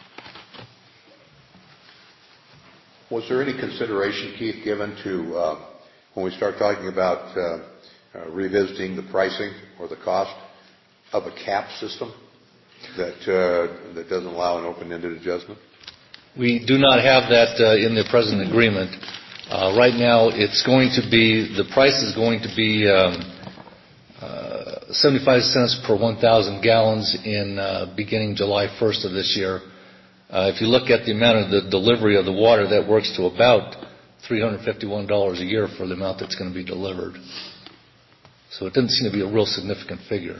Was there any consideration, Keith, given to uh, when we start talking about uh, uh, revisiting the pricing or the cost of a cap system that uh, that doesn't allow an open-ended adjustment? We do not have that uh, in the present agreement. Uh, right now, it's going to be, the price is going to be um, uh, seventy-five cents per one thousand gallons in uh, beginning July first of this year. Uh, if you look at the amount of the delivery of the water, that works to about three hundred fifty-one dollars a year for the amount that's going to be delivered. So it doesn't seem to be a real significant figure.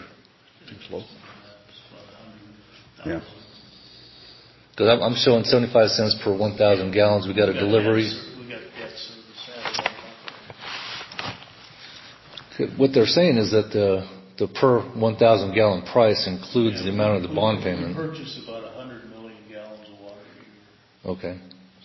Yeah. Because I'm showing seventy-five cents per one thousand gallons. We got a delivery. What they're saying is that the the per one thousand gallon price includes yeah, the amount of the bond payment. We purchase about one hundred million gallons of water a year. Okay.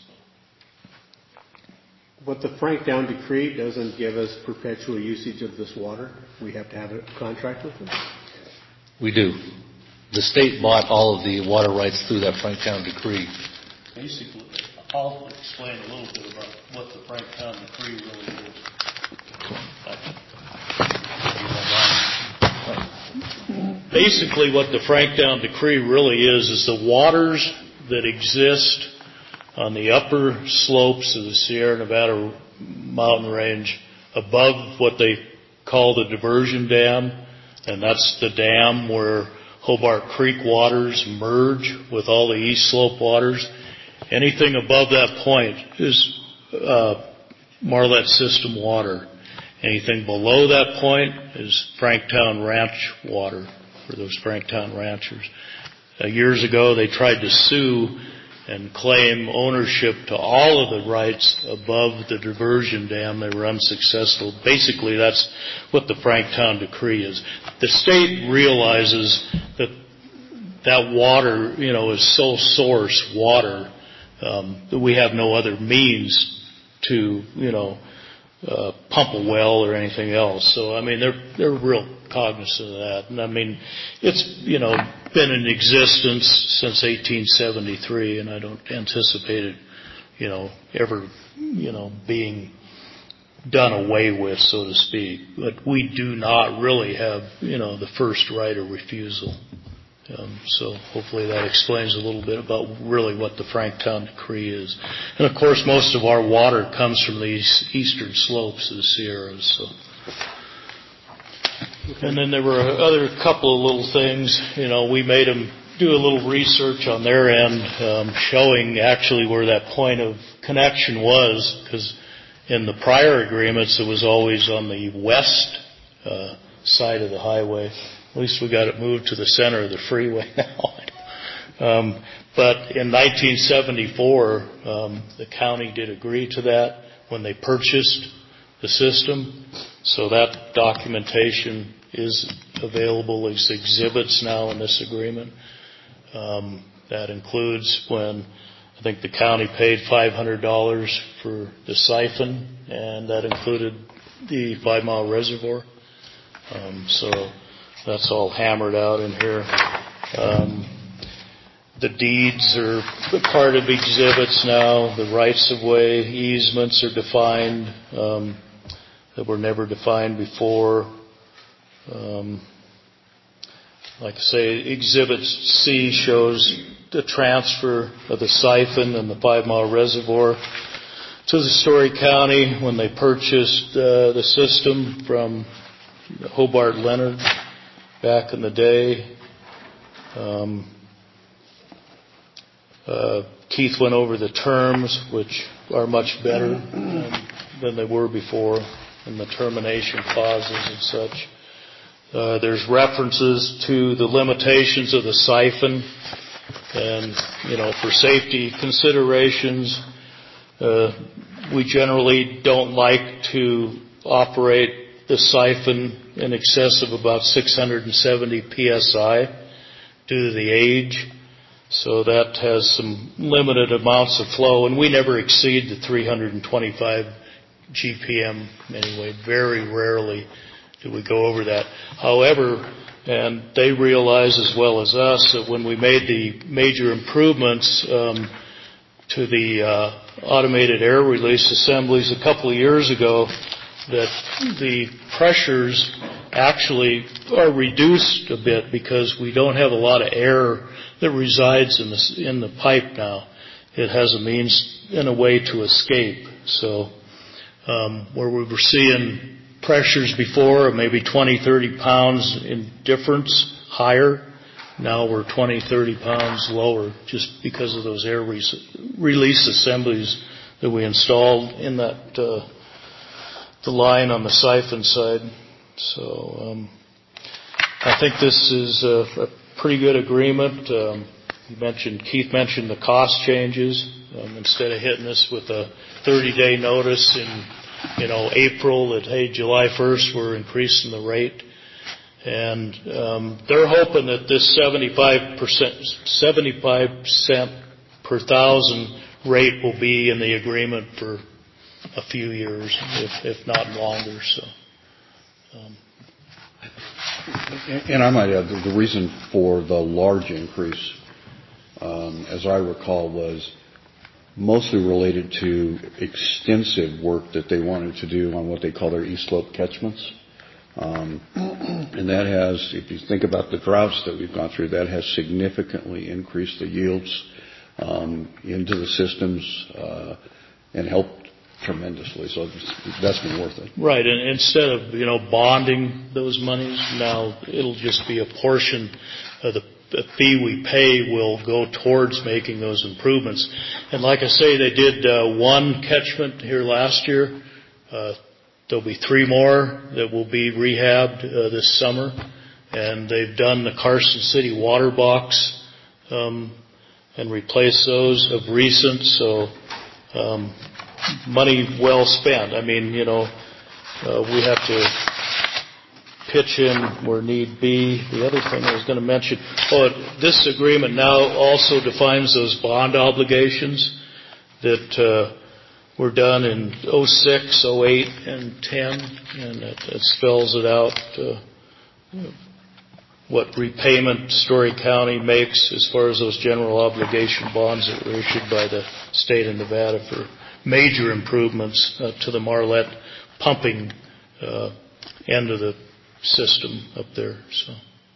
But the Franktown decree doesn't give us perpetual usage of this water. We have to have a contract with them. We do. The state bought all of the water rights through that Franktown decree. Basically, I'll explain a little bit about what the Franktown decree really is. Basically, what the Franktown decree really is, is the waters that exist on the upper slopes of the Sierra Nevada mountain range above what they call the diversion dam, and that's the dam where Hobart Creek waters merge with all the east slope waters. Anything above that point is uh, Marlette system water. Anything below that point is Franktown Ranch water for those Franktown ranchers. Uh, years ago, they tried to sue and claim ownership to all of the rights above the diversion dam. They were unsuccessful. Basically, that's what the Franktown decree is. The state realizes that that water, you know, is sole source water, um, that we have no other means to, you know, uh, pump a well or anything else. So, I mean, they're they're real cognizant of that. And I mean, it's, you know, been in existence since eighteen seventy-three, and I don't anticipate it, you know, ever, you know, being done away with, so to speak. But we do not really have, you know, the first right of refusal. Um, so hopefully that explains a little bit about really what the Franktown decree is. And of course, most of our water comes from these eastern slopes of the Sierras. So. And then there were other couple of little things. You know, we made them do a little research on their end, um, showing actually where that point of connection was, because in the prior agreements it was always on the west uh, side of the highway. At least we got it moved to the center of the freeway now. um, but in nineteen seventy-four, um, the county did agree to that when they purchased the system. So that documentation is available as exhibits now in this agreement. Um, that includes when I think the county paid five hundred dollars for the siphon, and that included the Five Mile Reservoir. Um, so that's all hammered out in here. Um, the deeds are part of exhibits now. The rights-of-way easements are defined um, that were never defined before. Um, like I say, Exhibit C shows the transfer of the siphon and the Five Mile Reservoir to the Story County when they purchased uh, the system from Hobart Leonard back in the day. Um, uh, Keith went over the terms, which are much better than, than they were before, and the termination clauses and such. Uh, there's references to the limitations of the siphon, and, you know, for safety considerations, uh, we generally don't like to operate the siphon in excess of about six hundred seventy P S I due to the age. So that has some limited amounts of flow, and we never exceed the three hundred twenty-five G P M anyway. Very rarely do we go over that. However, and they realize as well as us that when we made the major improvements um, to the uh, automated air release assemblies a couple of years ago, that the pressures actually are reduced a bit because we don't have a lot of air that resides in the, in the pipe now. It has a means and a way to escape. So um, where we were seeing pressures before of maybe twenty, thirty pounds in difference higher, now we're twenty, thirty pounds lower just because of those air re- release assemblies that we installed in that uh, the line on the siphon side. So um, I think this is a, a pretty good agreement. Um, you mentioned Keith mentioned the cost changes. Um, instead of hitting us with a thirty-day notice in you know April that hey July first we're increasing the rate, and um, they're hoping that this seventy-five percent, seventy-five cent per thousand rate will be in the agreement for a few years, if, if not longer. So. Um, And I might add, the reason for the large increase, um, as I recall, was mostly related to extensive work that they wanted to do on what they call their east slope catchments. Um, and that has, if you think about the droughts that we've gone through, that has significantly increased the yields um, into the systems uh, and helped tremendously. So that's been worth it. Right, and instead of you know bonding those monies, now it'll just be a portion of the the fee we pay will go towards making those improvements. And like I say, they did uh, one catchment here last year. Uh, there'll be three more that will be rehabbed uh, this summer. And they've done the Carson City water box um, and replaced those of recent. So um, money well spent. I mean, you know, uh, we have to pitch in where need be. The other thing I was going to mention, oh, this agreement now also defines those bond obligations that uh, were done in oh six, oh eight, and ten, and it, it spells it out uh, what repayment Story County makes as far as those general obligation bonds that were issued by the state of Nevada for major improvements uh, to the Marlette pumping uh, end of the system up there. So,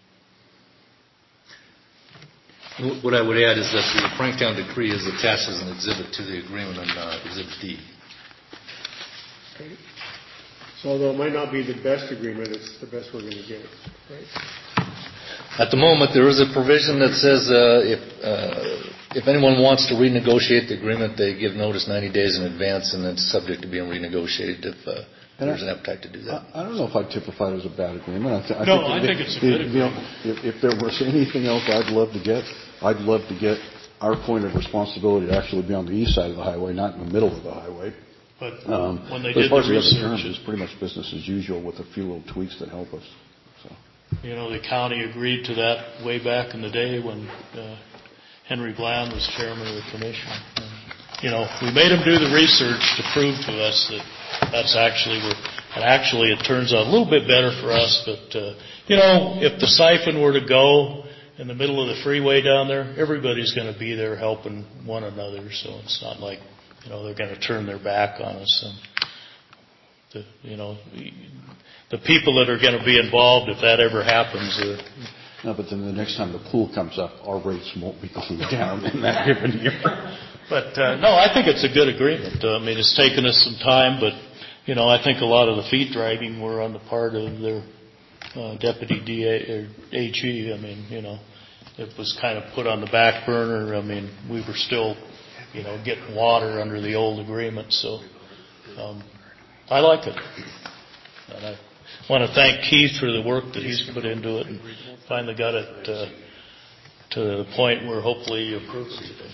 what I would add is that the Franktown decree is attached as an exhibit to the agreement on uh, Exhibit D. Okay. So, although it might not be the best agreement, it's the best we're going to get. Right? At the moment, there is a provision that says uh, if uh, if anyone wants to renegotiate the agreement, they give notice ninety days in advance, and it's subject to being renegotiated if uh, there's an appetite to do that. I, I don't know if I'd typify it as a bad agreement. I, th- I No, think I that think it's a if- good if, you know, if, if there was anything else I'd love to get, I'd love to get our point of responsibility to actually be on the east side of the highway, not in the middle of the highway. But Um, when they but as did far the as the other research, terms, it's pretty much business as usual with a few little tweaks that help us. So. you know, the county agreed to that way back in the day when uh, Henry Bland was chairman of the commission. And, you know, we made him do the research to prove to us that that's actually where, and actually it turns out a little bit better for us. But, uh, you know, if the siphon were to go in the middle of the freeway down there, everybody's going to be there helping one another. So it's not like, you know, they're going to turn their back on us. And the, you know, the people that are going to be involved, if that ever happens. Uh, no, but then the next time the pool comes up, our rates won't be going down in that given year. But uh, no, I think it's a good agreement. Uh, I mean, it's taken us some time, but you know, I think a lot of the feet dragging were on the part of their uh, deputy D A or H E. I mean, you know, it was kind of put on the back burner. I mean, we were still, you know, getting water under the old agreement. So um, I like it. And I want to thank Keith for the work that he's put into it and finally got it uh, to the point where hopefully you approve it today.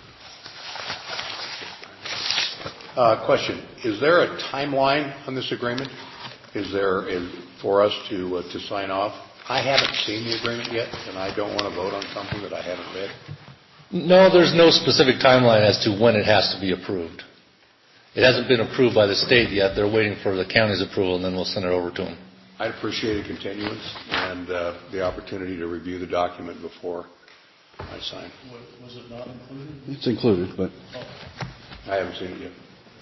Uh, question: is there a timeline on this agreement? Is there is, for us to uh, to sign off? I haven't seen the agreement yet, and I don't want to vote on something that I haven't read. No, there's no specific timeline as to when it has to be approved. It hasn't been approved by the state yet. They're waiting for the county's approval, and then we'll send it over to them. I'd appreciate a continuance and uh, the opportunity to review the document before I sign. Was it not included? It's included, but I haven't seen it yet.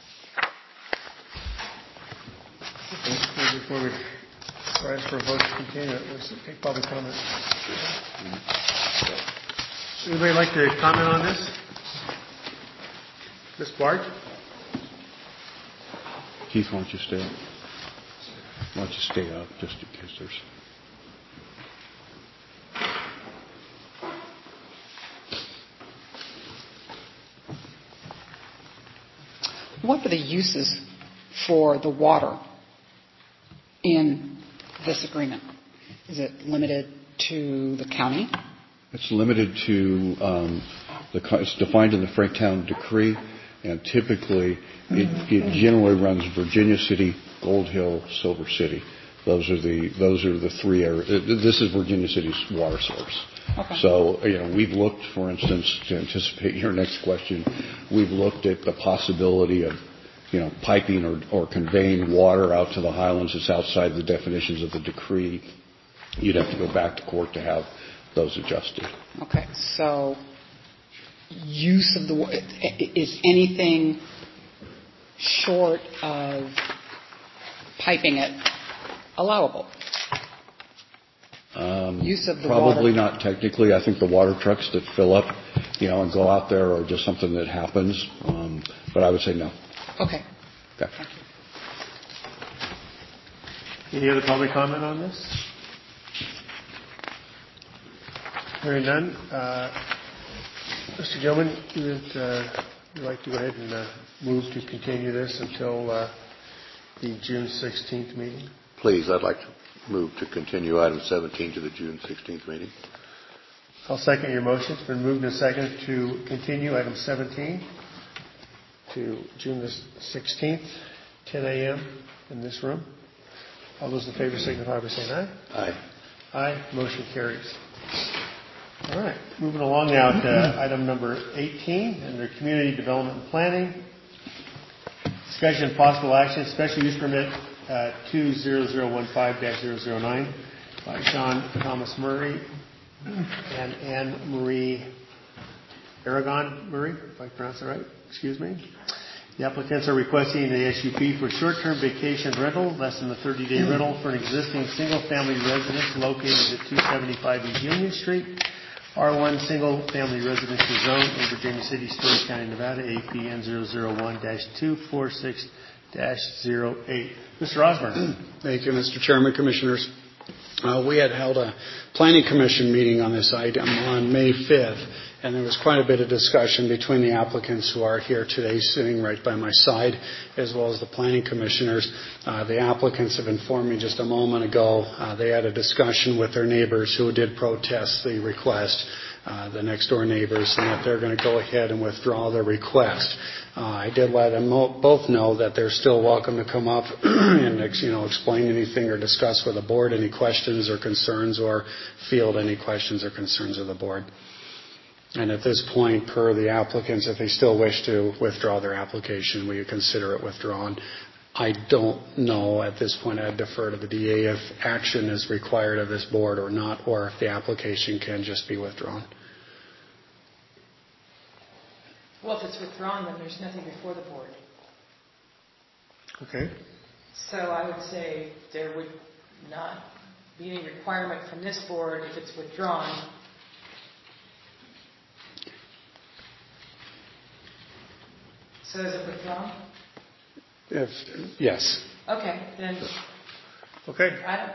Okay, before we rise for a vote to continue it, let's take public comment. Anybody like to comment on this? Miz Bart? Keith, why don't you stay up? Why don't you stay up just in case there's... What are the uses for the water in this agreement? Is it limited to the county? It's limited to, um, the, it's defined in the Franktown Decree, and typically it, it generally runs Virginia City, Gold Hill, Silver City. Those are the those are the three areas. This is Virginia City's water source. Okay. So, you know, we've looked, for instance, to anticipate your next question, we've looked at the possibility of, you know, piping or, or conveying water out to the highlands. It's outside the definitions of the decree. You'd have to go back to court to have those adjusted. Okay, so use of the wa- is anything short of piping it allowable? Um, Use of the probably water. not technically. I think the water trucks that fill up, you know, and go out there are just something that happens. Um, but I would say no. Okay. Okay. Any other public comment on this? Hearing none. Uh, Mister Gilman, you would uh, you'd like to go ahead and uh, move to continue this until uh, the June sixteenth meeting? Please, I'd like to move to continue item seventeen to the June sixteenth meeting. I'll second your motion. It's been moved and seconded to continue item seventeen to June the sixteenth, ten a.m. in this room. All those in favor signify by saying aye. Aye. Aye. Motion carries. All right. Moving along now to item number eighteen, under Community Development and Planning. Discussion and possible action, special use permit uh, two zero zero one five dash zero zero nine by Sean Thomas Murray and Anne Marie Aragon Murray, if I pronounced that right. Excuse me. The applicants are requesting the S U P for short-term vacation rental, less than the thirty-day rental for an existing single-family residence located at two seventy-five East Union Street, R one single-family residential zone in Virginia City, Story County, Nevada, A P N zero zero one dash two four six dash zero eight. Mister Osborne. Thank you, Mister Chairman, Commissioners. Uh, we had held a Planning Commission meeting on this item on May fifth, And there was quite a bit of discussion between the applicants who are here today, sitting right by my side, as well as the planning commissioners. Uh, the applicants have informed me just a moment ago uh, they had a discussion with their neighbors who did protest the request, uh, the next door neighbors, and that they're going to go ahead and withdraw their request. Uh, I did let them mo- both know that they're still welcome to come up and ex- you know, explain anything or discuss with the board any questions or concerns, or field any questions or concerns of the board. And at this point, per the applicants, if they still wish to withdraw their application, we consider it withdrawn. I don't know at this point. I'd defer to the D A if action is required of this board or not, or if the application can just be withdrawn. Well, if it's withdrawn, then there's nothing before the board. Okay. So I would say there would not be any requirement from this board if it's withdrawn. So is it withdrawn? If yes. Okay, then Okay. I don't.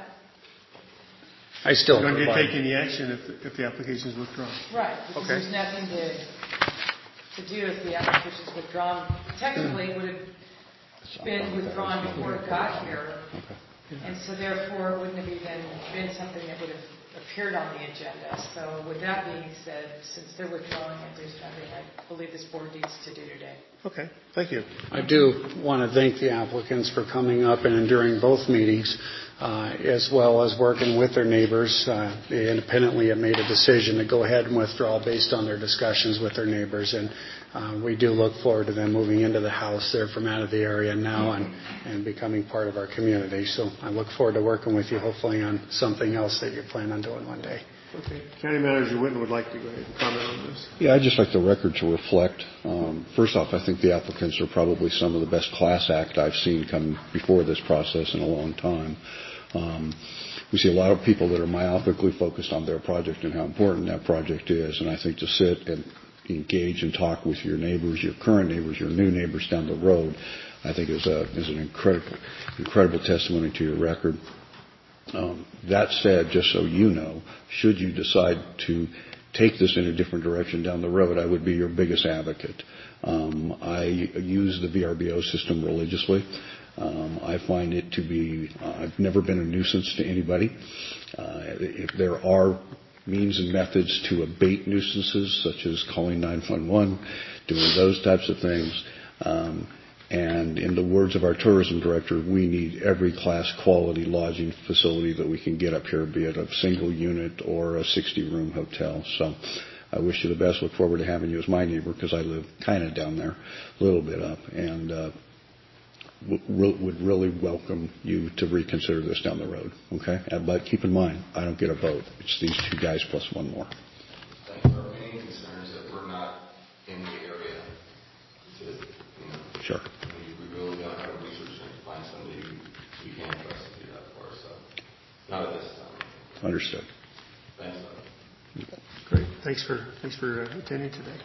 I still You don't need to provide- take any action if the, if the application is withdrawn. Right, because Okay. there's nothing to to do if the application is withdrawn. Technically, it would have been withdrawn before it got here, and so therefore it wouldn't have even been something that would have appeared on the agenda. So with that being said, since they're withdrawing it, there's nothing I believe this board needs to do today. Okay, thank you. I do want to thank the applicants for coming up and enduring both meetings, uh, as well as working with their neighbors. Uh, they independently have made a decision to go ahead and withdraw based on their discussions with their neighbors, and uh, we do look forward to them moving into the house. They're from out of the area now and, and becoming part of our community. So I look forward to working with you, hopefully on something else that you plan on doing one day. Okay. County Manager Whitten would like to go ahead and comment on this. Yeah, I'd just like the record to reflect. Um, first off, I think the applicants are probably some of the best class act I've seen come before this process in a long time. Um, we see a lot of people that are myopically focused on their project and how important that project is, and I think to sit and engage and talk with your neighbors, your current neighbors, your new neighbors down the road, I think is a is an incredible incredible testimony to your record. Um, that said, just so you know, should you decide to take this in a different direction down the road, I would be your biggest advocate. Um, I use the V R B O system religiously. Um, I find it to be, uh, I've never been a nuisance to anybody. Uh, if there are means and methods to abate nuisances, such as calling nine one one, doing those types of things, um, and in the words of our tourism director, we need every class quality lodging facility that we can get up here, be it a single unit or a sixty room hotel. So I wish you the best. Look forward to having you as my neighbor, because I live kind of down there, a little bit up, and uh, w- would really welcome you to reconsider this down the road. Okay? But keep in mind, I don't get a vote. It's these two guys plus one more. Our main concern is that we're not in the area to, you know, Sure. we, we really don't have a research center to find somebody who we can trust to do that for us. So, not at this time. Understood. Thanks, Doug. Great. Thanks for thanks for uh, attending today.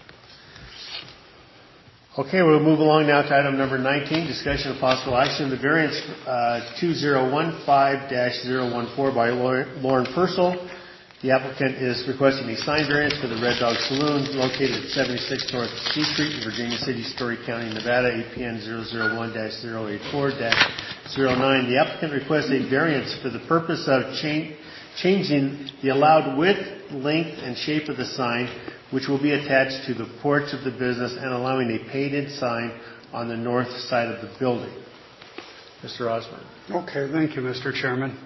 Okay, we'll move along now to item number nineteen, discussion of possible action. The variance uh, two zero one five dash zero one four by Lauren Purcell. The applicant is requesting a sign variance for the Red Dog Saloon located at seventy-six North C Street in Virginia City, Story County, Nevada, A P N zero zero one dash zero eight four dash zero nine. The applicant requests a variance for the purpose of cha- changing the allowed width, length, and shape of the sign, which will be attached to the porch of the business, and allowing a painted sign on the north side of the building. Mister Osborne. Okay, thank you, Mister Chairman.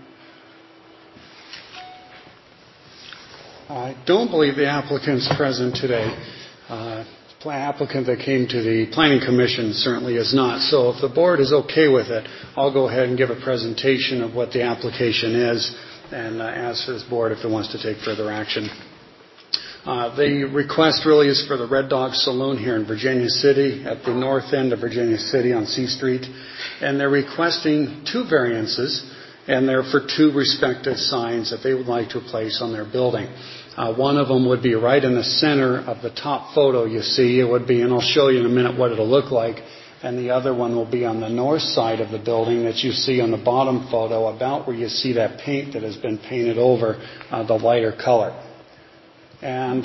I don't believe the applicant's present today. Uh, the applicant that came to the Planning Commission certainly is not. So if the board is okay with it, I'll go ahead and give a presentation of what the application is and uh, ask this board if it wants to take further action. Uh, the request really is for the Red Dog Saloon here in Virginia City, at the north end of Virginia City on C Street. And they're requesting two variances, and they're for two respective signs that they would like to place on their building. Uh, one of them would be right in the center of the top photo you see. It would be, and I'll show you in a minute what it'll look like. And the other one will be on the north side of the building that you see on the bottom photo, about where you see that paint that has been painted over uh, the lighter color. And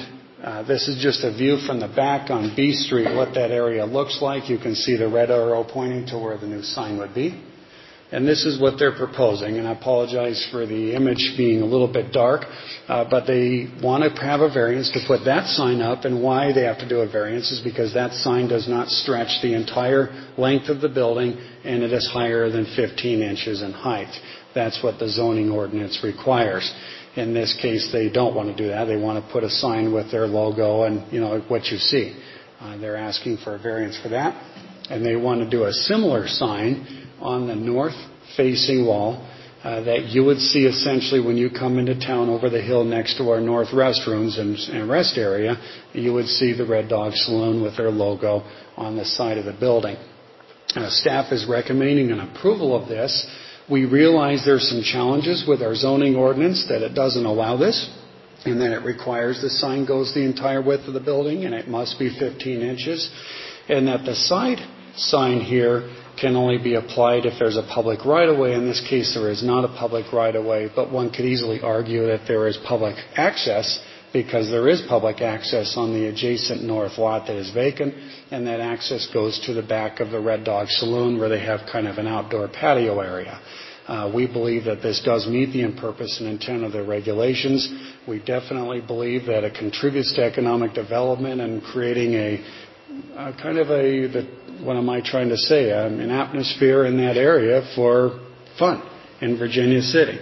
Uh, this is just a view from the back on B Street, what that area looks like. You can see the red arrow pointing to where the new sign would be. And this is what they're proposing, and I apologize for the image being a little bit dark, uh, but they want to have a variance to put that sign up, and why they have to do a variance is because that sign does not stretch the entire length of the building, and it is higher than fifteen inches in height. That's what the zoning ordinance requires. In this case, they don't want to do that. They want to put a sign with their logo and, you know, what you see. Uh, they're asking for a variance for that, and they want to do a similar sign on the north-facing wall uh, that you would see essentially when you come into town over the hill next to our north restrooms and, and rest area. You would see the Red Dog Saloon with their logo on the side of the building. Uh, staff is recommending an approval of this. We realize there's some challenges with our zoning ordinance that it doesn't allow this, and that it requires the sign goes the entire width of the building, and it must be fifteen inches, and that the side sign here can only be applied if there's a public right-of-way. In this case, there is not a public right-of-way, but one could easily argue that there is public access, because there is public access on the adjacent north lot that is vacant, and that access goes to the back of the Red Dog Saloon where they have kind of an outdoor patio area. Uh, we believe that this does meet the purpose and intent of the regulations. We definitely believe that it contributes to economic development and creating a uh, kind of a, the, what am I trying to say, um, an atmosphere in that area for fun in Virginia City.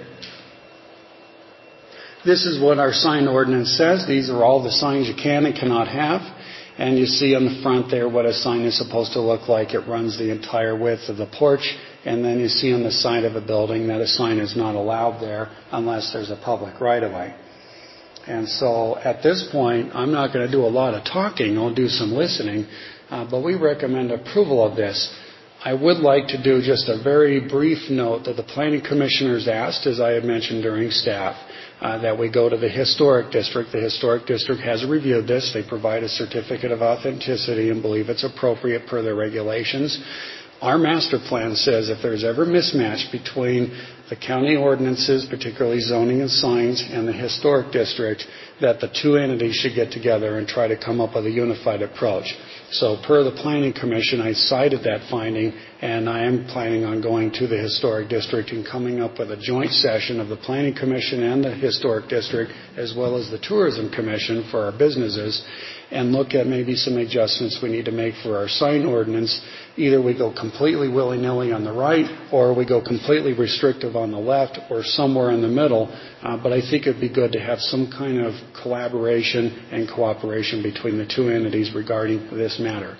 This is what our sign ordinance says. These are all the signs you can and cannot have. And you see on the front there what a sign is supposed to look like. It runs the entire width of the porch. And then you see on the side of a building that a sign is not allowed there unless there's a public right-of-way. And so at this point, I'm not going to do a lot of talking. I'll do some listening. Uh, but we recommend approval of this. I would like to do just a very brief note that the planning commissioners asked, as I had mentioned during staff, uh, that we go to the historic district. The historic district has reviewed this. They provide a certificate of authenticity and believe it's appropriate per their regulations. Our master plan says if there's ever mismatch between the county ordinances, particularly zoning and signs, and the historic district, that the two entities should get together and try to come up with a unified approach. So per the Planning Commission, I cited that finding, and I am planning on going to the Historic District and coming up with a joint session of the Planning Commission and the Historic District, as well as the Tourism Commission for our businesses, and look at maybe some adjustments we need to make for our sign ordinance. Either we go completely willy-nilly on the right, or we go completely restrictive on the left, or somewhere in the middle. Uh, but I think it'd be good to have some kind of collaboration and cooperation between the two entities regarding this matter.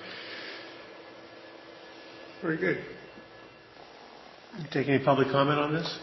Very good. You take any public comment on this?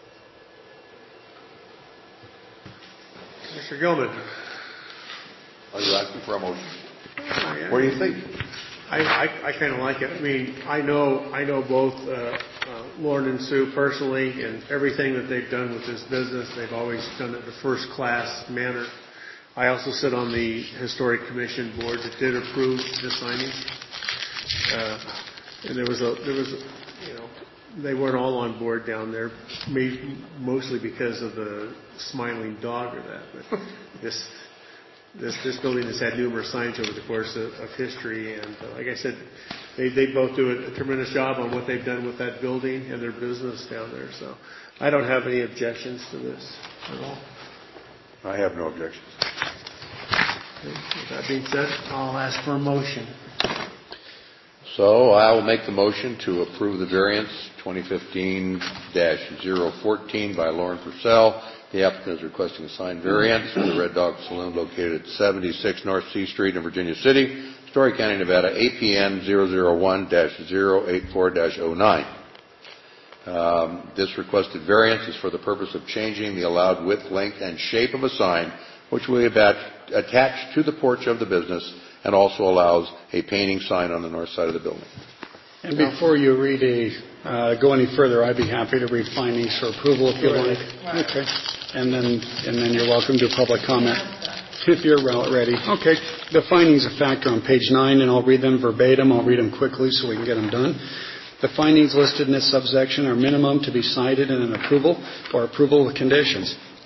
Mister Gilman. Are you asking for a motion? Oh, yeah. What do you think? I, I, I kind of like it. I mean, I know I know both uh, uh, Lauren and Sue personally, and everything that they've done with this business, they've always done it in a first-class manner. I also sit on the Historic Commission board that did approve the signage. Uh, and there was a, there was, a, you know, they weren't all on board down there, mostly because of the smiling dog or that. But this, this, this building has had numerous signs over the course of, of history, and uh, like I said, they, they both do a, a tremendous job on what they've done with that building and their business down there. So I don't have any objections to this at all. I have no objections. With that being said, I'll ask for a motion. So I will make the motion to approve the variance twenty fifteen dash zero fourteen by Lauren Purcell. The applicant is requesting a sign variance for the Red Dog Saloon located at seventy-six North C Street in Virginia City, Story County, Nevada, A P N zero zero one dash zero eight four dash zero nine. Um, this requested variance is for the purpose of changing the allowed width, length, and shape of a sign, which will be attached to the porch of the business, and also allows a painting sign on the north side of the building. And before you read a, uh, go any further, I'd be happy to read findings for approval if you like. Okay. And then, and then you're welcome to public comment if you're ready. Okay. The findings of fact are on page nine, and I'll read them verbatim. I'll read them quickly so we can get them done. The findings listed in this subsection are minimum to be cited in an approval or approval with conditions.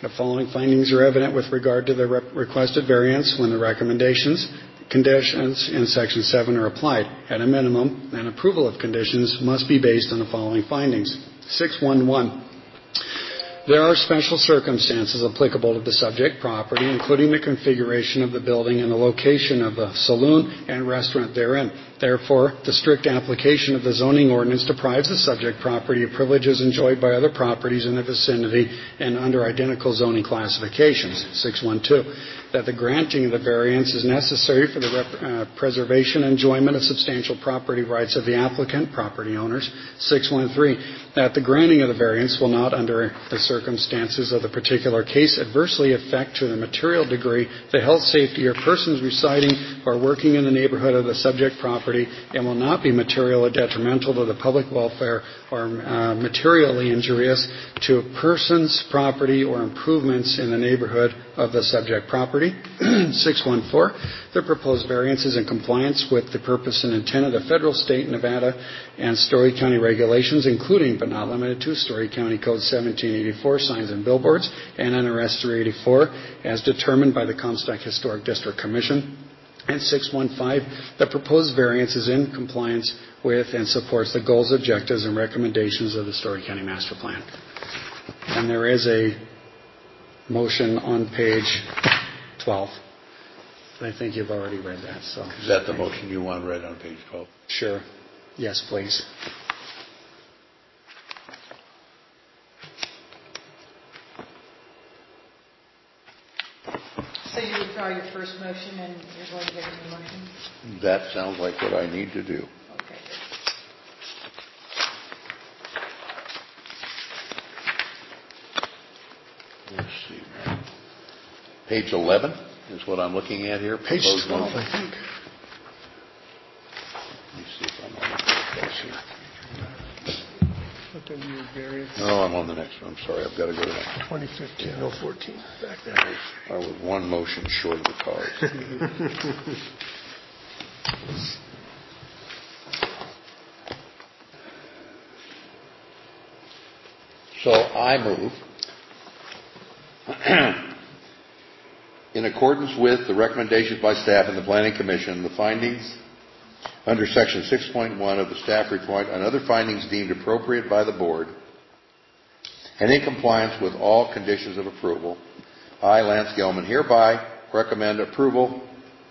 The following findings are evident with regard to the re- requested variance when the recommendations, conditions in Section seven are applied. At a minimum, an approval of conditions must be based on the following findings. six one one. There are special circumstances applicable to the subject property, including the configuration of the building and the location of the saloon and restaurant therein. Therefore, the strict application of the zoning ordinance deprives the subject property of privileges enjoyed by other properties in the vicinity and under identical zoning classifications. six one two. That the granting of the variance is necessary for the rep- uh, preservation and enjoyment of substantial property rights of the applicant, property owners. six one three. That the granting of the variance will not, under the circumstances of the particular case, adversely affect to the material degree the health, safety, or persons residing or working in the neighborhood of the subject property and will not be material or detrimental to the public welfare or uh, materially injurious to persons, property, or improvements in the neighborhood of the subject property. six one four. The proposed variance is in compliance with the purpose and intent of the federal, state, Nevada, and Story County regulations, including but not limited to Story County Code seventeen eighty-four, signs and billboards, and N R S three eighty-four, as determined by the Comstock Historic District Commission. And six one five, the proposed variance is in compliance with and supports the goals, objectives, and recommendations of the Story County Master Plan. And there is a motion on page twelve. I think you've already read that. So is that the motion you want read on page twelve? Sure. Yes, please. So you withdraw your first motion and you're going to get a new motion? That sounds like what I need to do. Okay. Let's see. Page eleven is what I'm looking at here. Page Proposed twelve, motion. I think. Let me see if I'm on the next here. Look under your variance. No, I'm on the next one. I'm sorry. I've got to go to that. twenty fifteen oh fourteen. Back there. I was one motion short of the card. So I move, in accordance with the recommendations by staff and the Planning Commission, the findings under Section six point one of the staff report and other findings deemed appropriate by the Board and in compliance with all conditions of approval, I, Lance Gelman, hereby recommend approval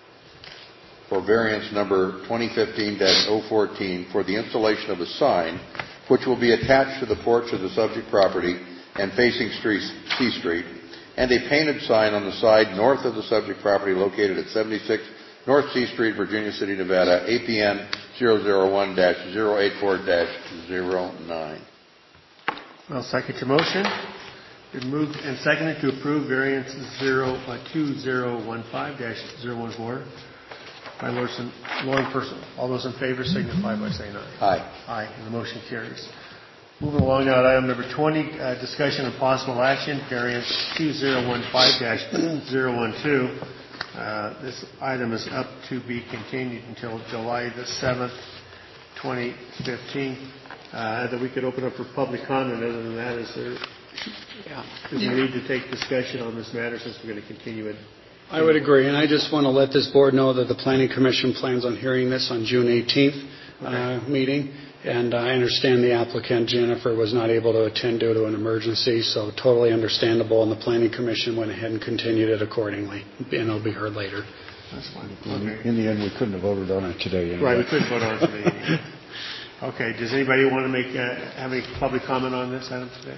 for variance number twenty fifteen dash oh fourteen for the installation of a sign which will be attached to the porch of the subject property and facing C Street, and a painted sign on the side north of the subject property located at seventy-six North C Street, Virginia City, Nevada, A P N zero zero one dash zero eight four dash zero nine. I'll second your motion. Been moved and seconded to approve variance two zero one five dash zero one four by Lawson, Lauren Person. All those in favor signify by saying aye. Aye. Aye, and the motion carries. Moving along now to item number twenty, uh, discussion of possible action, variance two zero one five dash zero one two. Uh, this item is up to be continued until July the seventh, twenty fifteen. Uh, that we could open up for public comment. Other than that, is there, yeah. is there need to take discussion on this matter since we're going to continue it? I would agree, and I just want to let this board know that the Planning Commission plans on hearing this on June eighteenth uh, okay. meeting, and I understand the applicant, Jennifer, was not able to attend due to an emergency, so totally understandable, and the Planning Commission went ahead and continued it accordingly, and it'll be heard later. That's fine. Okay. In the end, we couldn't have voted on it today. Anyway. Right, we couldn't vote on it today. Okay, does anybody want to make uh, have any public comment on this item today?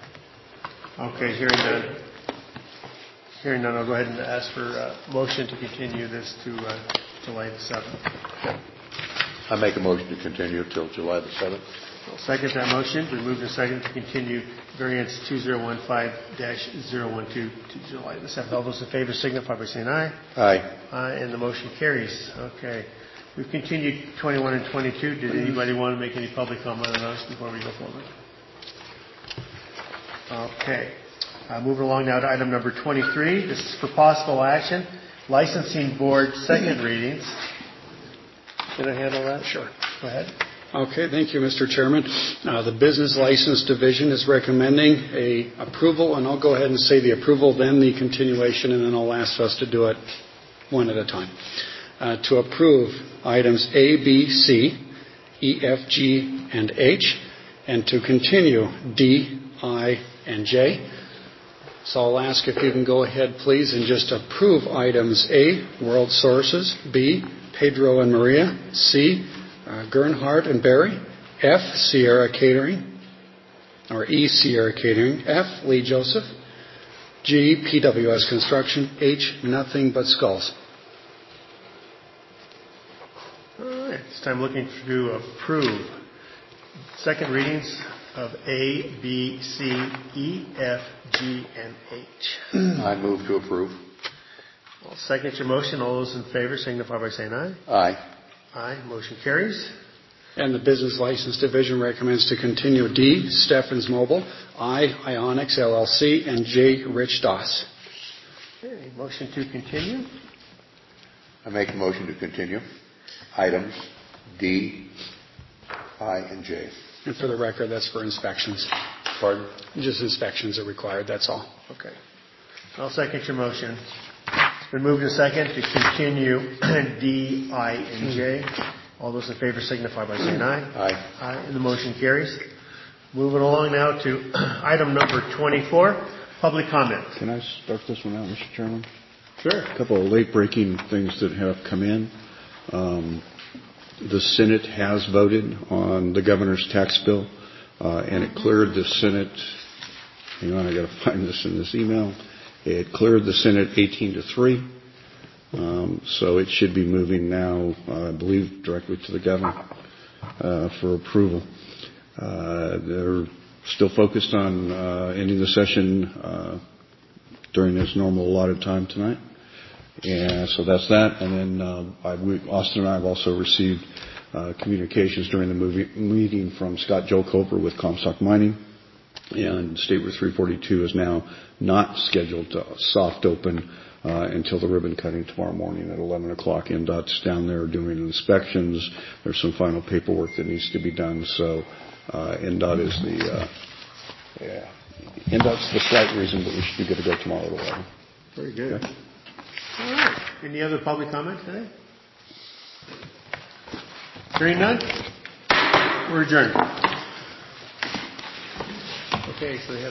Okay, hearing none. Hearing none, I'll go ahead and ask for a motion to continue this to uh, July the seventh. Okay. I make a motion to continue until July the seventh. I'll second that motion. We move to second to continue variance two zero one five dash zero one two to July the seventh. All those in favor signify by saying aye. Aye. Aye, and the motion carries. Okay. We've continued twenty-one and twenty-two. Did anybody want to make any public comment on those before we go forward? Okay. Uh, moving along now to item number twenty-three. This is for possible action. Licensing Board second readings. Should I handle that? Sure. Go ahead. Okay, thank you, Mister Chairman. Uh, the Business License Division is recommending a approval, and I'll go ahead and say the approval, then the continuation, and then I'll ask us to do it one at a time. Uh, to approve items A, B, C, E, F, G, and H, and to continue D, I, and J. So I'll ask if you can go ahead, please, and just approve items A, World Sources, B, Pedro and Maria, C, uh, Gernhardt and Barry, F, Sierra Catering, or E, Sierra Catering, F, Lee Joseph, G, P W S Construction, H, Nothing But Skulls. All right, this time looking to approve second readings of A, B, C, E, F, G, and H. I move to approve. I'll second your motion. All those in favor signify by saying aye. Aye. Aye. Motion carries. And the Business License Division recommends to continue D, Steffens Mobile, I, Ionics L L C, and J, Rich Doss. Okay, motion to continue. I make a motion to continue items D, I, and J. And for the record, that's for inspections. Pardon? Just inspections are required, that's all. Okay. I'll second your motion. It's been moved to second to continue D, I, and J. All those in favor signify by saying aye. Aye. Aye, and the motion carries. Moving along now to item number twenty-four, public comment. Can I start this one out, Mister Chairman? Sure. A couple of late-breaking things that have come in. Um, the Senate has voted on the governor's tax bill, uh, and it cleared the Senate. Hang on, I got to find this in this email. It cleared the Senate eighteen to three. Um, so it should be moving now, uh, I believe, directly to the governor uh, for approval. Uh, they're still focused on uh, ending the session uh, during this normal allotted time tonight. And so that's that. And then uh, I, we, Austin and I have also received uh, communications during the movie, meeting from Scott Jokover with Comstock Mining. And State Route three forty-two is now not scheduled to soft open uh, until the ribbon cutting tomorrow morning at eleven o'clock. N D O T's down there doing inspections. There's some final paperwork that needs to be done. So uh, N D O T is the uh, yeah. N D O T's the slight reason, but we should be good to go tomorrow at eleven. Very good. Okay. All right. Any other public comment today? Hearing none, we're adjourned. Okay, so we have